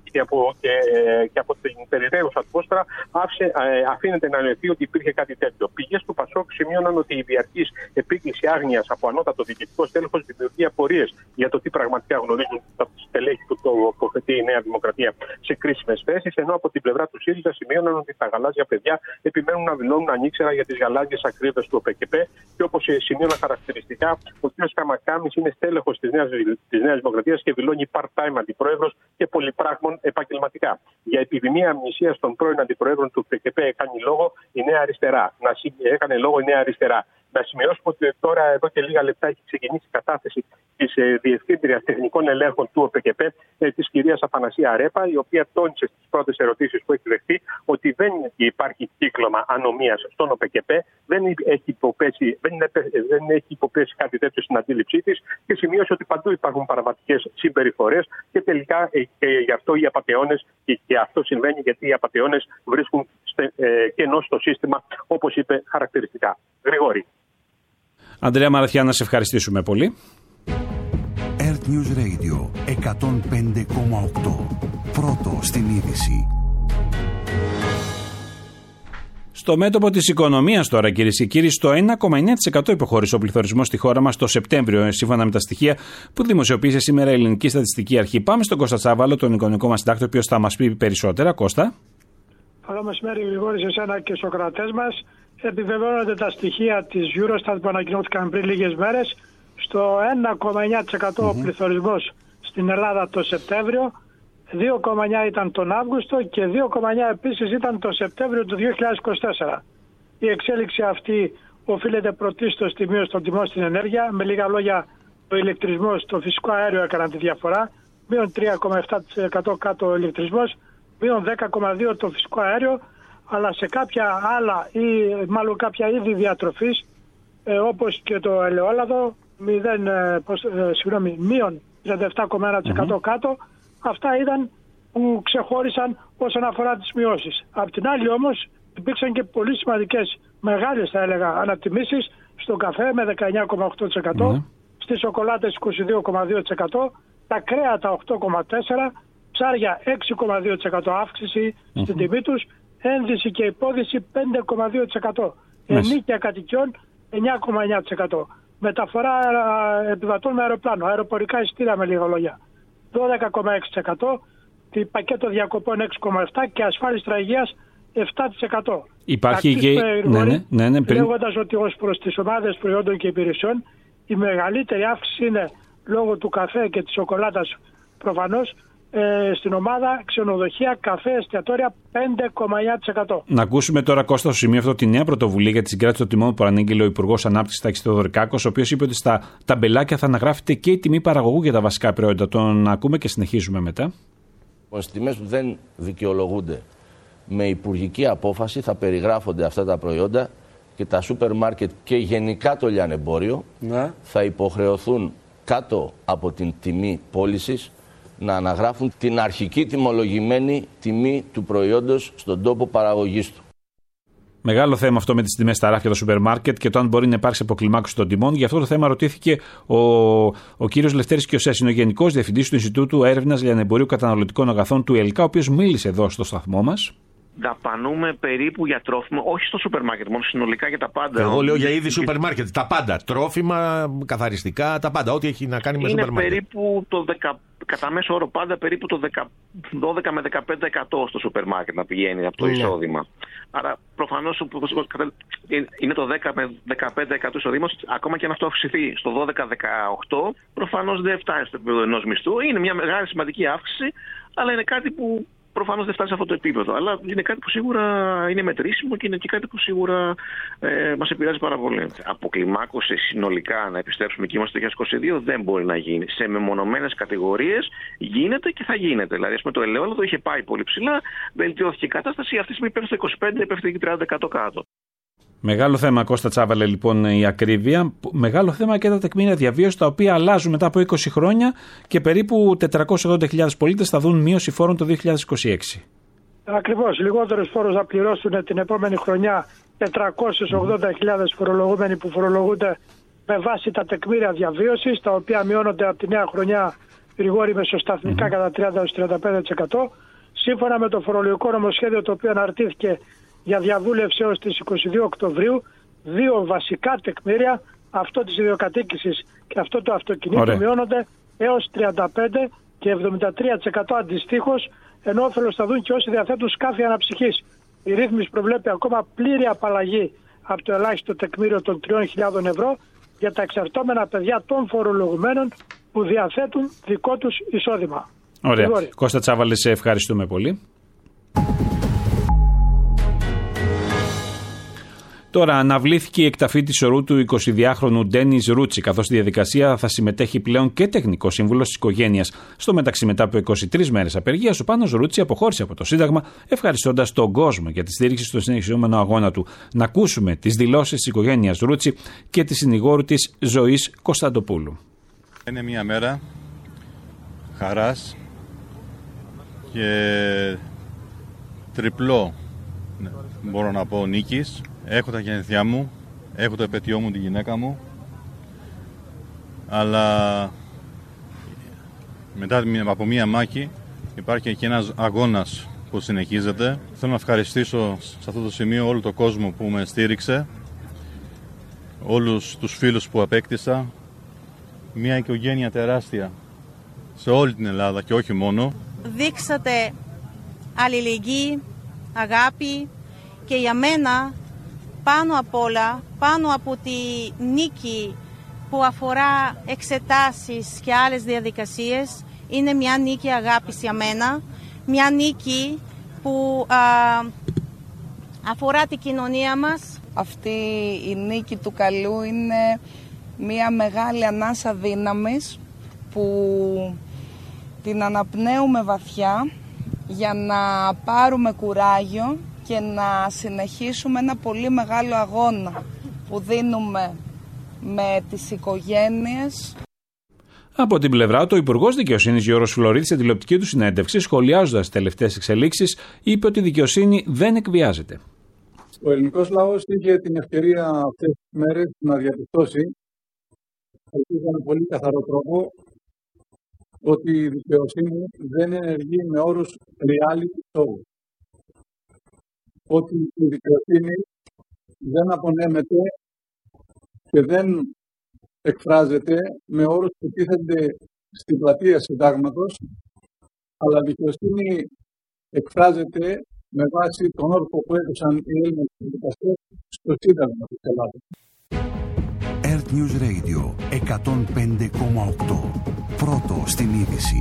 από την περιραίουσα ατμόσφαιρα αφήνεται να νοηθεί ότι υπήρχε κάτι τέτοιο. Πηγές του Πασόκ σημείωναν ότι η διαρκής επίκληση άγνοιας από ανώτατο διοικητικό στέλεχος δημιουργεί απορίες για το τι πραγματικά γνωρίζουν τα στελέχη που τοποθετεί η Νέα Δημοκρατία σε κρίσιμες θέσεις, ενώ από την πλευρά του ΣΥΡΙΖΑ σημείωναν ότι τα γαλάζια παιδιά επιμένουν να δηλώνουν ανήξερα για τις γαλάζιες ακρίβειες του ΟΠΕΚΕΠΕ και όπως σημείωναν χαρακτηριστικά, ο κ. Καϊμακάκης είναι στέλεχος της Νέας Δημοκρατίας και δηλώνει part-time αντιπρόεδρος και πολυπράγμων επαγγελματικά. Για επιδημία αμνησίας των πρώην αντιπροέδρων του ΟΠΕΚΕΠΕ έκανε λόγο η Νέα Αριστερά. Να σημειώσουμε ότι τώρα, εδώ και λίγα λεπτά, έχει ξεκινήσει η κατάθεση της Διευθύντριας Τεχνικών Ελέγχων του ΟΠΚΠ, της κυρίας Αφανασία Ρέπα, η οποία τόνισε στις πρώτες ερωτήσεις που έχει δεχθεί ότι δεν υπάρχει κύκλωμα ανομίας στον ΟΠΚΠ, δεν έχει υποπέσει κάτι τέτοιο στην αντίληψή της και σημείωσε ότι παντού υπάρχουν παραβατικές συμπεριφορές και τελικά γι' αυτό οι απατεώνες, και αυτό συμβαίνει γιατί οι απατεώνες βρίσκουν κενό στο σύστημα, όπως είπε χαρακτηριστικά. Γρηγόρη. Ανδρέα Μαραθιά, να σε ευχαριστήσουμε πολύ. Earth News Radio 105,8. Πρώτο στην είδηση. Στο μέτωπο της οικονομίας τώρα, κυρίες και κύριοι, στο 1,9% υποχώρησε ο πληθωρισμός στη χώρα μας το Σεπτέμβριο, σύμφωνα με τα στοιχεία που δημοσιοποίησε σήμερα η Ελληνική Στατιστική Αρχή. Πάμε στον Κώστα Τσάβαλο, τον οικονομικό μας συντάκτη, ο οποίος θα μας πει περισσότερα. Κώστα. Καλό μεσημέρι, Γρηγόρη, σε εσένα και στους κρατές μας. Επιβεβαιώνονται τα στοιχεία της Eurostat που ανακοινώθηκαν πριν λίγες μέρες. Στο 1,9% ο πληθωρισμός στην Ελλάδα το Σεπτέμβριο, 2,9 ήταν τον Αύγουστο και 2,9 επίσης ήταν το Σεπτέμβριο του 2024. Η εξέλιξη αυτή οφείλεται πρωτίστως στη μείωση των τιμών στην ενέργεια. Με λίγα λόγια, ο ηλεκτρισμός, το φυσικό αέριο έκαναν τη διαφορά. Μείον 3,7% κάτω ο ηλεκτρισμός, μείον 10,2% το φυσικό αέριο, αλλά σε κάποια άλλα ή μάλλον κάποια είδη διατροφής, όπως και το ελαιόλαδο, μείον 37,1% κάτω. Αυτά ήταν που ξεχώρισαν όσον αφορά τις μειώσεις. Απ' την άλλη όμως υπήρξαν και πολύ σημαντικές, μεγάλες θα έλεγα, ανατιμήσεις στον καφέ με 19,8%, στις σοκολάτες 22,2%, τα κρέατα 8,4%, ψάρια 6,2% αύξηση στην τιμή τους, ένδυση και υπόδυση 5,2%, ενίκια κατοικιών 9,9%. Μεταφορά επιβατών με αεροπλάνο, αεροπορικά εισιτήρια με λίγα λόγια 12,6%, πακέτο διακοπών 6,7% και ασφάλιστρα υγείας 7%. Υπάρχει και... Λέγοντας ότι ως προς τις ομάδες προϊόντων και υπηρεσιών η μεγαλύτερη αύξηση είναι λόγω του καφέ και της σοκολάτας προφανώς, στην ομάδα ξενοδοχεία, καφέ, εστιατόρια 5,9%. Να ακούσουμε τώρα, Κώστα, στο σημείο αυτό τη νέα πρωτοβουλία για τη συγκράτηση των τιμών που ανήγγειλε ο Υπουργός Ανάπτυξης Τάκης Θεοδωρικάκος, ο οποίος είπε ότι στα ταμπελάκια θα αναγράφεται και η τιμή παραγωγού για τα βασικά προϊόντα. Τον ακούμε και συνεχίζουμε μετά. Στις τιμές που δεν δικαιολογούνται με υπουργική απόφαση θα περιγράφονται αυτά τα προϊόντα και τα σούπερ μάρκετ και γενικά το λιανεμπόριο θα υποχρεωθούν κάτω από την τιμή πώλησης να αναγράφουν την αρχική τιμολογημένη τιμή του προϊόντος στον τόπο παραγωγής του. Μεγάλο θέμα αυτό με τις τιμές στα ράφια των σούπερ μάρκετ και το αν μπορεί να υπάρξει αποκλιμάκωση των τιμών. Για αυτό το θέμα ρωτήθηκε ο κύριος Λευτέρης Κιωσές, είναι ο Γενικός Διευθυντής του Ινστιτούτου Έρευνας Λιανεμπορίου Καταναλωτικών Αγαθών του ΕΛΚΑ, ο οποίος μίλησε εδώ στο σταθμό μας. Δαπανούμε περίπου για τρόφιμα, όχι στο σούπερ μάρκετ, μόνο συνολικά για τα πάντα. Εγώ λέω για είδη σούπερ μάρκετ. Τα πάντα. Τρόφιμα, καθαριστικά, τα πάντα. Ό,τι έχει να κάνει με σούπερ μάρκετ. Είναι περίπου κατά μέσο όρο πάντα περίπου το 12 με 15% στο σούπερ μάρκετ να πηγαίνει από το εισόδημα. Άρα προφανώς είναι το 10 με 15% εισόδημα. Ακόμα και αν αυτό αυξηθεί στο 12-18, προφανώς δεν φτάνει στο επίπεδο ενός μισθού. Είναι μια μεγάλη σημαντική αύξηση, αλλά είναι κάτι που προφανώς δεν φτάσει σε αυτό το επίπεδο, αλλά είναι κάτι που σίγουρα είναι μετρήσιμο και είναι και κάτι που σίγουρα μας επηρεάζει πάρα πολύ. Αποκλιμάκωση συνολικά, να επιστρέψουμε εκεί είμαστε το 2022, δεν μπορεί να γίνει. Σε μεμονωμένες κατηγορίες γίνεται και θα γίνεται. Δηλαδή, ας πούμε, το ελαιόλαδο είχε πάει πολύ ψηλά, βελτιώθηκε η κατάσταση, αυτή τη στιγμή πέφτει στο 25, πέφτει 30% κάτω. Μεγάλο θέμα, Κώστα Τσάβαλε, λοιπόν, η ακρίβεια. Μεγάλο θέμα και τα τεκμήρια διαβίωσης, τα οποία αλλάζουν μετά από 20 χρόνια και περίπου 480.000 πολίτες θα δουν μείωση φόρων το 2026. Ακριβώς. Λιγότερους φόρους θα πληρώσουν την επόμενη χρονιά 480.000 φορολογούμενοι που φορολογούνται με βάση τα τεκμήρια διαβίωσης, τα οποία μειώνονται από τη νέα χρονιά, Γρηγόρη, μεσοσταθμικά κατά 30-35%. Σύμφωνα με το φορολογικό νομοσχέδιο, το οποίο αναρτήθηκε για διαβούλευση έως τις 22 Οκτωβρίου, δύο βασικά τεκμήρια, αυτό της ιδιοκατοίκησης και αυτό του αυτοκινήτου, μειώνονται έως 35% και 73% αντιστοίχως, ενώ όφελος θα δουν και όσοι διαθέτουν σκάφη αναψυχής. Η ρύθμιση προβλέπει ακόμα πλήρη απαλλαγή από το ελάχιστο τεκμήριο των 3.000 ευρώ για τα εξαρτώμενα παιδιά των φορολογουμένων που διαθέτουν δικό τους εισόδημα. Ωραία. Κώστα Τσάβαλε, σε ευχαριστούμε πολύ. Τώρα αναβλήθηκε η εκταφή της ορού του 22χρονου Ντένις Ρούτσι, καθώς στη διαδικασία θα συμμετέχει πλέον και τεχνικός σύμβουλος της οικογένειας. Στο μεταξύ, μετά από 23 μέρες απεργίας, ο Πάνος Ρούτσι αποχώρησε από το Σύνταγμα, ευχαριστώντας τον κόσμο για τη στήριξη στον συνεχιζόμενο αγώνα του. Να ακούσουμε τις δηλώσεις της οικογένειας Ρούτσι και της συνηγόρου της Ζωής Κωνσταντοπούλου. Είναι μια μέρα χαράς και τριπλό, μπορώ να πω, νίκης. Έχω τα γενέθλιά μου, έχω το επετειό μου, τη γυναίκα μου, αλλά μετά από μία μάχη υπάρχει και ένας αγώνας που συνεχίζεται. Θέλω να ευχαριστήσω σε αυτό το σημείο όλο τον κόσμο που με στήριξε, όλους τους φίλους που απέκτησα, μια οικογένεια τεράστια σε όλη την Ελλάδα και όχι μόνο. Δείξατε αλληλεγγύη, αγάπη και για μένα πάνω απ' όλα, πάνω από τη νίκη που αφορά εξετάσεις και άλλες διαδικασίες, είναι μια νίκη αγάπης για μένα, μια νίκη που αφορά την κοινωνία μας. Αυτή η νίκη του καλού είναι μια μεγάλη ανάσα δύναμης που την αναπνέουμε βαθιά για να πάρουμε κουράγιο και να συνεχίσουμε ένα πολύ μεγάλο αγώνα που δίνουμε με τις οικογένειες. Από την πλευρά του, ο Υπουργός Δικαιοσύνης Γιώργος Φλωρίδης, σε τηλεοπτική του συνέντευξη, σχολιάζοντας τις τελευταίες εξελίξεις, είπε ότι η δικαιοσύνη δεν εκβιάζεται. Ο ελληνικός λαός είχε την ευκαιρία αυτές τις μέρες να διαπιστώσει, με πολύ καθαρό τρόπο, ότι η δικαιοσύνη δεν ενεργεί με όρους reality show. Ότι η δικαιοσύνη δεν απονέμεται και δεν εκφράζεται με όρους που τίθενται στην πλατεία συντάγματος, αλλά η δικαιοσύνη εκφράζεται με βάση τον όρκο που έδωσαν οι Έλληνες δικαστές στο Σύνταγμα της Ελλάδας. Earth News Radio 105,8. Πρώτο στην είδηση.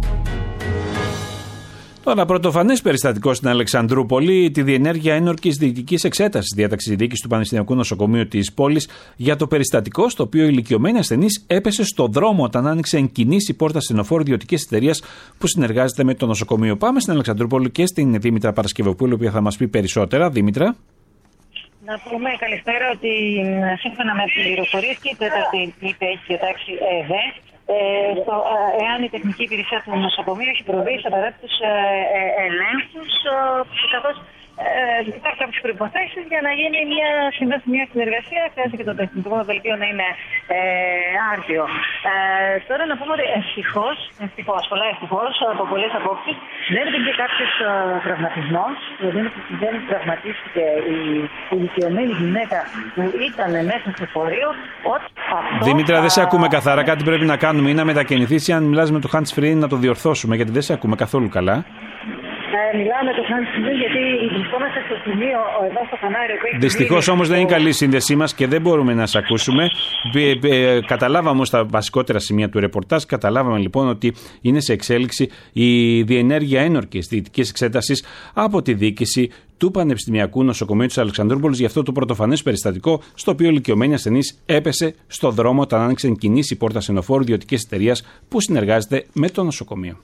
Τώρα, πρωτοφανές περιστατικό στην Αλεξανδρούπολη, τη διενέργεια ένορκης διοικητικής εξέτασης διάταξης δίκης του Πανεπιστημιακού Νοσοκομείου της πόλης για το περιστατικό στο οποίο η ηλικιωμένη ασθενής έπεσε στο δρόμο όταν άνοιξε εν κινήσει πόρτα στενοφόρου ιδιωτικής εταιρείας που συνεργάζεται με το νοσοκομείο. Πάμε στην Αλεξανδρούπολη και στην Δήμητρα Παρασκευοπούλου, η οποία θα μας πει περισσότερα. Δήμητρα. Να πούμε καλησπέρα ότι σύμφωνα με πληροφορίες και η τέταρτη είτε έχει διατάξει ΕΔΕ, εάν η τεχνική υπηρεσία του νοσοκομείου έχει προβεί σε απαραίτητους ελέγχους, καθώς υπάρχουν κάποιες προϋποθέσεις για να γίνει μια συνεργασία, χρειάζεται και το τεχνικό δελτίο να είναι άρτιο. Τώρα να πούμε ότι ευτυχώς, από πολλές απόψεις, δεν υπήρχε κάποιος τραυματισμός, δεν τραυματίστηκε η ηλικιωμένη γυναίκα που ήταν μέσα στο φορείο. Δήμητρα, δεν σε ακούμε καθαρά. Κάτι πρέπει να κάνουμε ή να μετακινηθείς ή αν μιλάς με το hands free να το διορθώσουμε, γιατί δεν σε ακούμε καθόλου καλά. Μιλάμε το hands free γιατί βρισκόμαστε στο σημείο εδώ στο Κανάριο. Δυστυχώς όμως δεν είναι καλή η σύνδεσή μας και δεν μπορούμε να σε ακούσουμε. Καταλάβαμε όμως τα βασικότερα σημεία του ρεπορτάζ. Καταλάβαμε λοιπόν ότι είναι σε εξέλιξη η διενέργεια ένορκης διοικητικής εξέτασης από τη διοίκηση του Πανεπιστημιακού Νοσοκομείου της Αλεξανδρούπολης για αυτό το πρωτοφανές περιστατικό, στο οποίο η ηλικιωμένη ασθενής έπεσε στο δρόμο όταν άνοιξε εν κινήσει η πόρτα στενοφόρου ιδιωτικής εταιρείας που συνεργάζεται με το νοσοκομείο.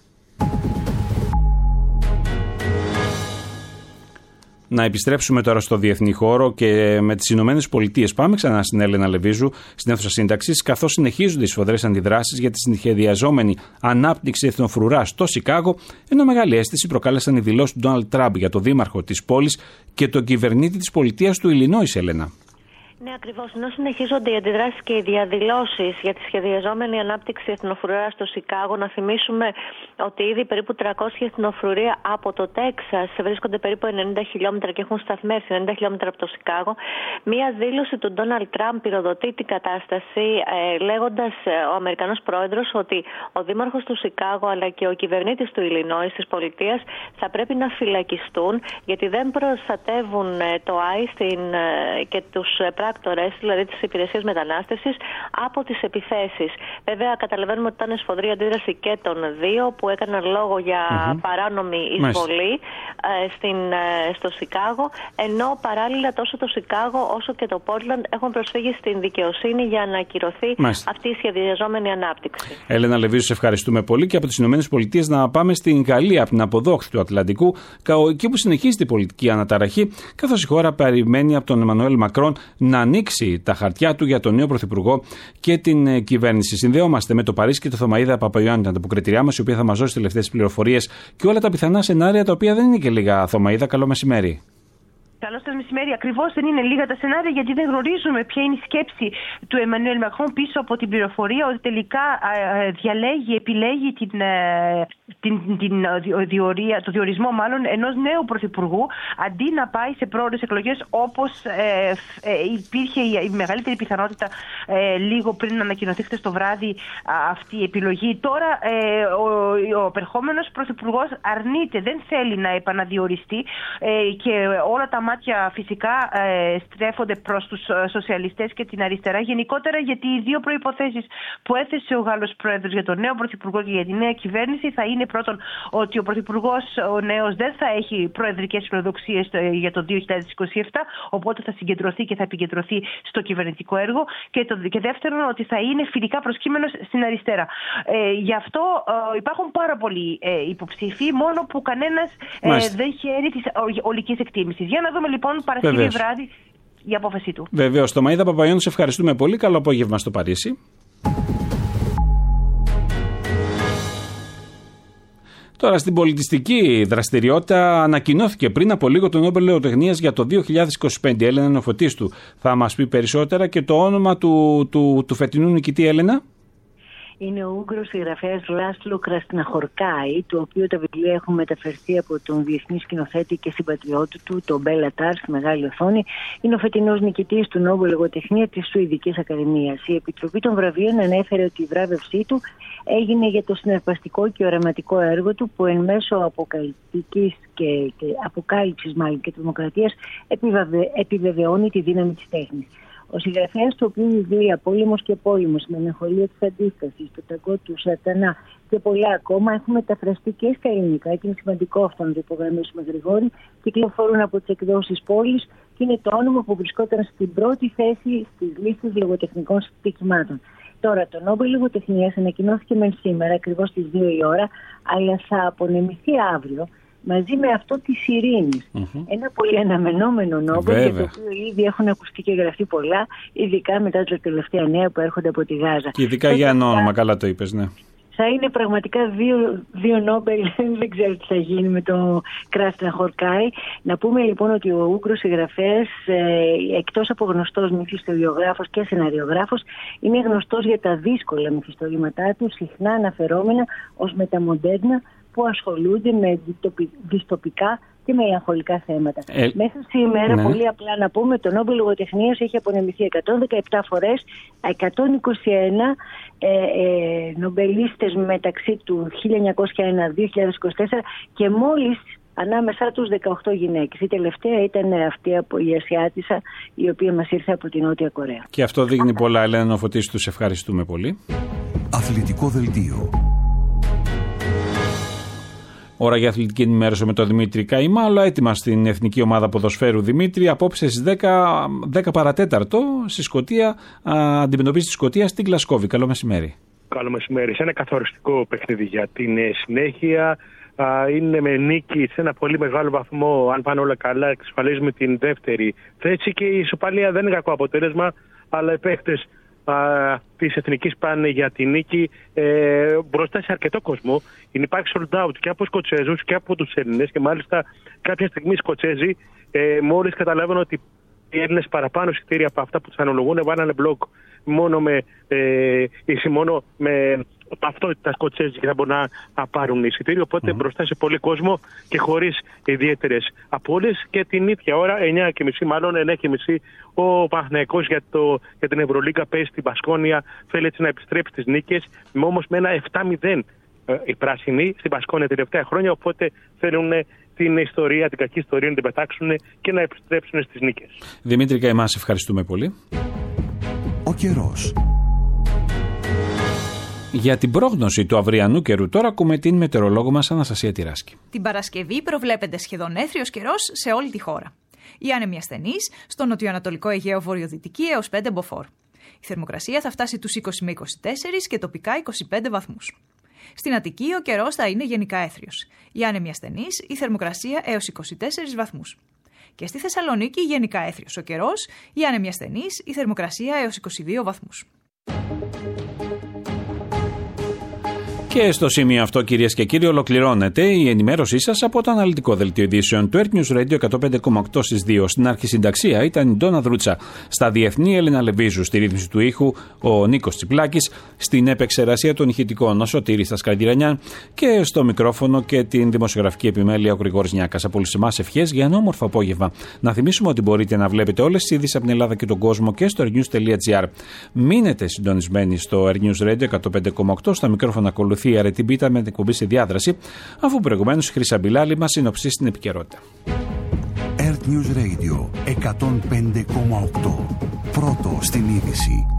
Να επιστρέψουμε τώρα στο διεθνή χώρο και με τις Ηνωμένες Πολιτείες. Πάμε ξανά στην Έλενα Λεβίζου, στην αίθουσα σύνταξης, καθώς συνεχίζονται οι σφοδρές αντιδράσεις για τη συνεχεδιαζόμενη ανάπτυξη εθνοφρουρά στο Σικάγο, ενώ μεγάλη αίσθηση προκάλεσαν οι δηλώσεις του Ντόναλντ Τραμπ για το δήμαρχο της πόλης και τον κυβερνήτη της πολιτείας του Ιλινόης, Έλενα. Ναι, ακριβώς. Ενώ συνεχίζονται οι αντιδράσεις και οι διαδηλώσεις για τη σχεδιαζόμενη ανάπτυξη εθνοφρουρά στο Σικάγο, να θυμίσουμε ότι ήδη περίπου 300 εθνοφρουρία από το Τέξας βρίσκονται περίπου 90 χιλιόμετρα και έχουν σταθμεύσει 90 χιλιόμετρα από το Σικάγο. Μία δήλωση του Ντόναλντ Τραμπ πυροδοτεί την κατάσταση, λέγοντας ο Αμερικανός πρόεδρος ότι ο δήμαρχος του Σικάγο αλλά και ο κυβερνήτης του Ιλινόης της πολιτείας θα πρέπει να φυλακιστούν γιατί δεν προστατεύουν το ICE και τους πράκτορες, δηλαδή της υπηρεσίας μετανάστευσης, από τις επιθέσεις. Βέβαια, καταλαβαίνουμε ότι ήταν σφοδρή αντίδραση και των δύο που έκαναν λόγο για παράνομη εισβολή στο Σικάγο, ενώ παράλληλα τόσο το Σικάγο όσο και το Πόρτλαντ έχουν προσφύγει στην δικαιοσύνη για να ακυρωθεί αυτή η σχεδιαζόμενη ανάπτυξη. Έλενα Λεβίου, σε ευχαριστούμε πολύ, και από τις ΗΠΑ να πάμε στην Γαλλία, από την αποδόχθη του Ατλαντικού, εκεί που συνεχίζεται η πολιτική αναταραχή, καθώς η χώρα περιμένει από τον Εμμανουέλ Μακρόν να ανοίξει τα χαρτιά του για τον νέο πρωθυπουργό και την κυβέρνηση. Συνδέομαστε με το Παρίσι και το Θωμαΐδα Παπαϊωάννη, την ανταποκριτηριά μας, η οποία θα μας δώσει τελευταίες πληροφορίες και όλα τα πιθανά σενάρια, τα οποία δεν είναι και λίγα. Θωμαΐδα, καλό μεσημέρι. Καλό σας μεσημέρι. Ακριβώς δεν είναι λίγα τα σενάρια, γιατί δεν γνωρίζουμε ποια είναι η σκέψη του Εμμανουέλ Μακρόν πίσω από την πληροφορία ότι τελικά επιλέγει το διορισμό ενός νέου πρωθυπουργού, αντί να πάει σε πρόορες εκλογές, όπως υπήρχε η μεγαλύτερη πιθανότητα λίγο πριν να ανακοινωθεί χτες το βράδυ αυτή η επιλογή. Τώρα ο επερχόμενος πρωθυπουργός αρνείται, δεν θέλει να επαναδιοριστεί, και όλα τα μάτια φυσικά στρέφονται προς τους σοσιαλιστές και την αριστερά γενικότερα, γιατί οι δύο προϋποθέσεις που έθεσε ο Γάλλος Πρόεδρος για τον νέο πρωθυπουργό και για τη νέα κυβέρνηση θα είναι πρώτον ότι ο πρωθυπουργός ο νέος δεν θα έχει προεδρικές φιλοδοξίες για το 2027, οπότε θα συγκεντρωθεί και θα επικεντρωθεί στο κυβερνητικό έργο, και δεύτερον ότι θα είναι φιλικά προσκύμενος στην αριστερά. Γι' αυτό υπάρχουν πάρα πολλοί υποψήφοι, μόνο που κανένας δεν χαίρει της ολικής εκτίμησης. Για να δούμε λοιπόν Παρασκευή βράδυ η απόφαση του. Βεβαίως. Θωμαΐδα Παπαϊωάννη, σε ευχαριστούμε πολύ. Καλό απόγευμα στο Παρίσι. Τώρα, στην πολιτιστική δραστηριότητα, ανακοινώθηκε πριν από λίγο το Νόμπελ Λογοτεχνίας για το 2025. Έλενα Νοφωτίστου θα μας πει περισσότερα, και το όνομα του φετινού νικητή, Έλενα. Είναι ο Ούγγρος συγγραφέας Λάσλο Κραστιναχορκάη, του οποίου τα βιβλία έχουν μεταφερθεί από τον διεθνή σκηνοθέτη και συμπατριώτη του, τον Μπέλα Τάρ, στη μεγάλη οθόνη. Είναι ο φετινός νικητής του Νόμπελ Λογοτεχνία της Σουηδικής Ακαδημίας. Η Επιτροπή των Βραβείων ανέφερε ότι η βράβευσή του έγινε για το συναρπαστικό και οραματικό έργο του, που εν μέσω αποκαλυπτικής και αποκάλυψης και τρομοκρατίας επιβεβαιώνει τη δύναμη της τέχνης. Ο συγγραφέας του οποίου βιβλία «Πόλεμος και πόλεμος», «Μελαγχολία της Αντίστασης», «Το ταγκό του Σατανά» και πολλά ακόμα έχουν μεταφραστεί και στα ελληνικά, και είναι σημαντικό αυτό να το υπογραμμίσουμε, Γρηγόρη, κυκλοφορούν από τις εκδόσεις Πόλης και είναι το όνομα που βρισκόταν στην πρώτη θέση στις λίστες λογοτεχνικών στοιχημάτων. Τώρα, το Νόμπελ Λογοτεχνίας ανακοινώθηκε μεν σήμερα, ακριβώς στις 2 η ώρα, αλλά θα απονεμηθεί αύριο, μαζί με αυτό της ειρήνης. Ένα πολύ αναμενόμενο Νόμπελ, για το οποίο ήδη έχουν ακουστεί και γραφτεί πολλά, ειδικά μετά τα τελευταία νέα που έρχονται από τη Γάζα. Και ειδικά για ένα όνομα, καλά το είπες, ναι. Θα είναι πραγματικά δύο Νόμπελ, δεν ξέρω τι θα γίνει με το Κραστιναχορκάη. Να πούμε λοιπόν ότι ο Ούγγρος συγγραφέας, εκτός από γνωστός μυθιστοριογράφος και σεναριογράφος, είναι γνωστός για τα δύσκολα μυθιστορήματά του, συχνά αναφερόμενα ως μεταμοντέρνα, που ασχολούνται με δυστοπικά και μελαγχολικά θέματα. Μέσα σήμερα, πολύ απλά να πούμε, το Νόμπελ Λογοτεχνίας έχει απονεμηθεί 117 φορές, 121 νομπελίστες μεταξύ του 1901-2024 και μόλις ανάμεσά τους 18 γυναίκες. Η τελευταία ήταν αυτή από η Ασιάτισσα, η οποία μας ήρθε από την Νότια Κορέα. Και αυτό δείχνει πολλά, Έλενα Νοφωτίστου, σε ευχαριστούμε πολύ. Αθλητικό δελτίο. Ώρα για αθλητική ενημέρωση με τον Δημήτρη Καημά, αλλά έτοιμα στην Εθνική Ομάδα Ποδοσφαίρου. Δημήτρη, απόψε στις 10 παρατέταρτο στη Σκωτία, αντιμετωπίζει τη Σκωτία στην Γλασκόβη. Καλό μεσημέρι. Καλό μεσημέρι. Σε ένα καθοριστικό παιχνίδι για την συνέχεια. Είναι με νίκη σε ένα πολύ μεγάλο βαθμό. Αν πάνε όλα καλά, εξασφαλίζουμε την δεύτερη θέση, και η ισοπαλία δεν είναι κακό αποτέλεσμα, αλλά οι παίχτες της Εθνικής πάνε για τη νίκη μπροστά σε αρκετό κόσμο. Υπάρχει sold out και από Σκοτσέζους και από τους Έλληνες, και μάλιστα κάποια στιγμή οι Σκοτσέζοι μόλις καταλάβαιναν ότι οι Έλληνες παραπάνω εισιτήρια από αυτά που τους αναλογούν, βάλανε μπλοκ μόνο με ταυτότητα Σκοτσέζοι και θα μπορούν να πάρουν εισιτήριο. Οπότε μπροστά σε πολύ κόσμο και χωρίς ιδιαίτερες απώλειες, και την ίδια ώρα, 9:30 μάλλον, 9:30, ο Παναθηναϊκός για την Ευρωλίγκα παίζει στην Μπασκόνια. Θέλει έτσι να επιστρέψει στις νίκες, όμως με ένα 7-0 οι πράσινοι στην Μπασκόνια τελευταία χρόνια. Οπότε θέλουν την ιστορία, την κακή ιστορία να την πετάξουν και να επιστρέψουν στις νίκες. Δημήτρη Καημά, ευχαριστούμε πολύ. Ο καιρός. Για την πρόγνωση του αυριανού καιρού τώρα ακούμε την μετεωρολόγο μας Αναστασία Τυράσκη. Την Παρασκευή προβλέπεται σχεδόν έθριος καιρός σε όλη τη χώρα. Οι άνεμοι ασθενείς στο νοτιοανατολικό Αιγαίο βορειοδυτική έως 5 μποφόρ. Η θερμοκρασία θα φτάσει τους 20 με 24 και τοπικά 25 βαθμούς. Στην Αττική ο καιρός θα είναι γενικά έθριος. Οι άνεμοι ασθενείς, η θερμοκρασία έως 24 βαθμούς. Και στη Θεσσαλονίκη γενικά έθριος ο καιρός, οι άνεμοι ασθενείς, η θερμοκρασία έως 22 βαθμούς. Και στο σημείο αυτό, κυρίες και κύριοι, ολοκληρώνεται η ενημέρωσή σας από το αναλυτικό δελτίο ειδήσεων του Earth News Radio 105,8 στις 2. Στην αρχισυνταξία ήταν η Ντόνα Δρούτσα. Στα διεθνή, Έλενα Λεβίζου. Στη ρύθμιση του ήχου, ο Νίκος Τσιπλάκης. Στην επεξεργασία των ηχητικών, ο Σωτήρης Τασκαρδιρανιάν. Και στο μικρόφωνο και την δημοσιογραφική επιμέλεια, ο Γρηγόρης Νιάκας. Από όλους εμάς ευχές για ένα όμορφο απόγευμα. Να θυμίσουμε ότι μπορείτε να βλέπετε όλες τις ειδήσεις από την Ελλάδα και τον κόσμο και στο earthnews.gr. Μείνετε συντονισμένοι στο Earth News Radio 105,8. Στα μικρόφωνα ακολουθεί η Αρετή Μπίτα με την εκπομπή σε διάδραση, αφού προηγουμένως η Χρύσα Μπιλάλη μας συνοψίσει στην επικαιρότητα. Earth News Radio 105,8. Πρώτο στην είδηση.